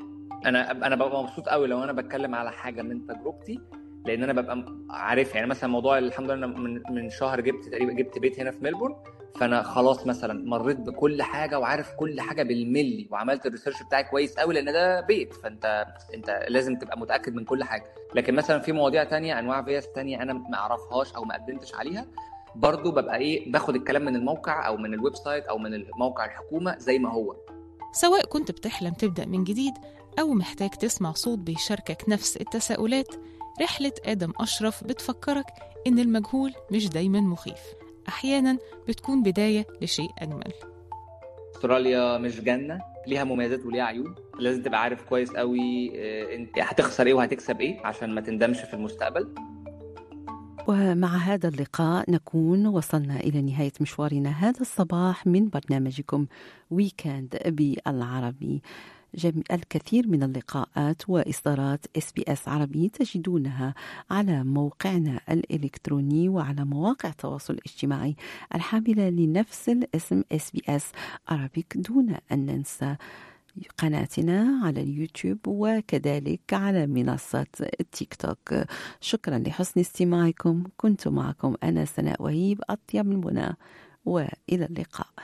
أنا ببقى مبسوط قوي لو أنا بتكلم على حاجة من تجربتي، لان انا ببقى عارف. يعني مثلا موضوع الحمد لله من شهر جبت بيت هنا في ملبورن، فانا خلاص مثلا مريت بكل حاجه وعارف كل حاجه بالملي، وعملت الريسيرش بتاعي كويس قوي لان ده بيت، فانت لازم تبقى متاكد من كل حاجه. لكن مثلا في مواضيع تانية، انواع فيز تانية انا ما اعرفهاش او ما قدمتش عليها، برضو ببقى باخد الكلام من الموقع او من الويب سايت او من الموقع الحكومه زي ما هو. سواء كنت بتحلم تبدا من جديد او محتاج تسمع صوت بيشاركك نفس التساؤلات، رحلة آدم أشرف بتفكرك إن المجهول مش دايماً مخيف، أحياناً بتكون بداية لشيء أجمل. أستراليا مش جنة، ليها مميزات وليها عيوب. لازم تبقى عارف كويس قوي انت هتخسر ايه وهتكسب ايه عشان ما تندمش في المستقبل. ومع هذا اللقاء نكون وصلنا إلى نهاية مشوارنا هذا الصباح من برنامجكم ويكند بالعربي. الكثير من اللقاءات وإصدارات SBS عربي تجدونها على موقعنا الإلكتروني وعلى مواقع التواصل الاجتماعي الحاملة لنفس الاسم SBS Arabic، دون أن ننسى قناتنا على اليوتيوب وكذلك على منصة التيك توك. شكرا لحسن استماعكم. كنت معكم أنا سناء وهيب، أطيب المنى، وإلى اللقاء.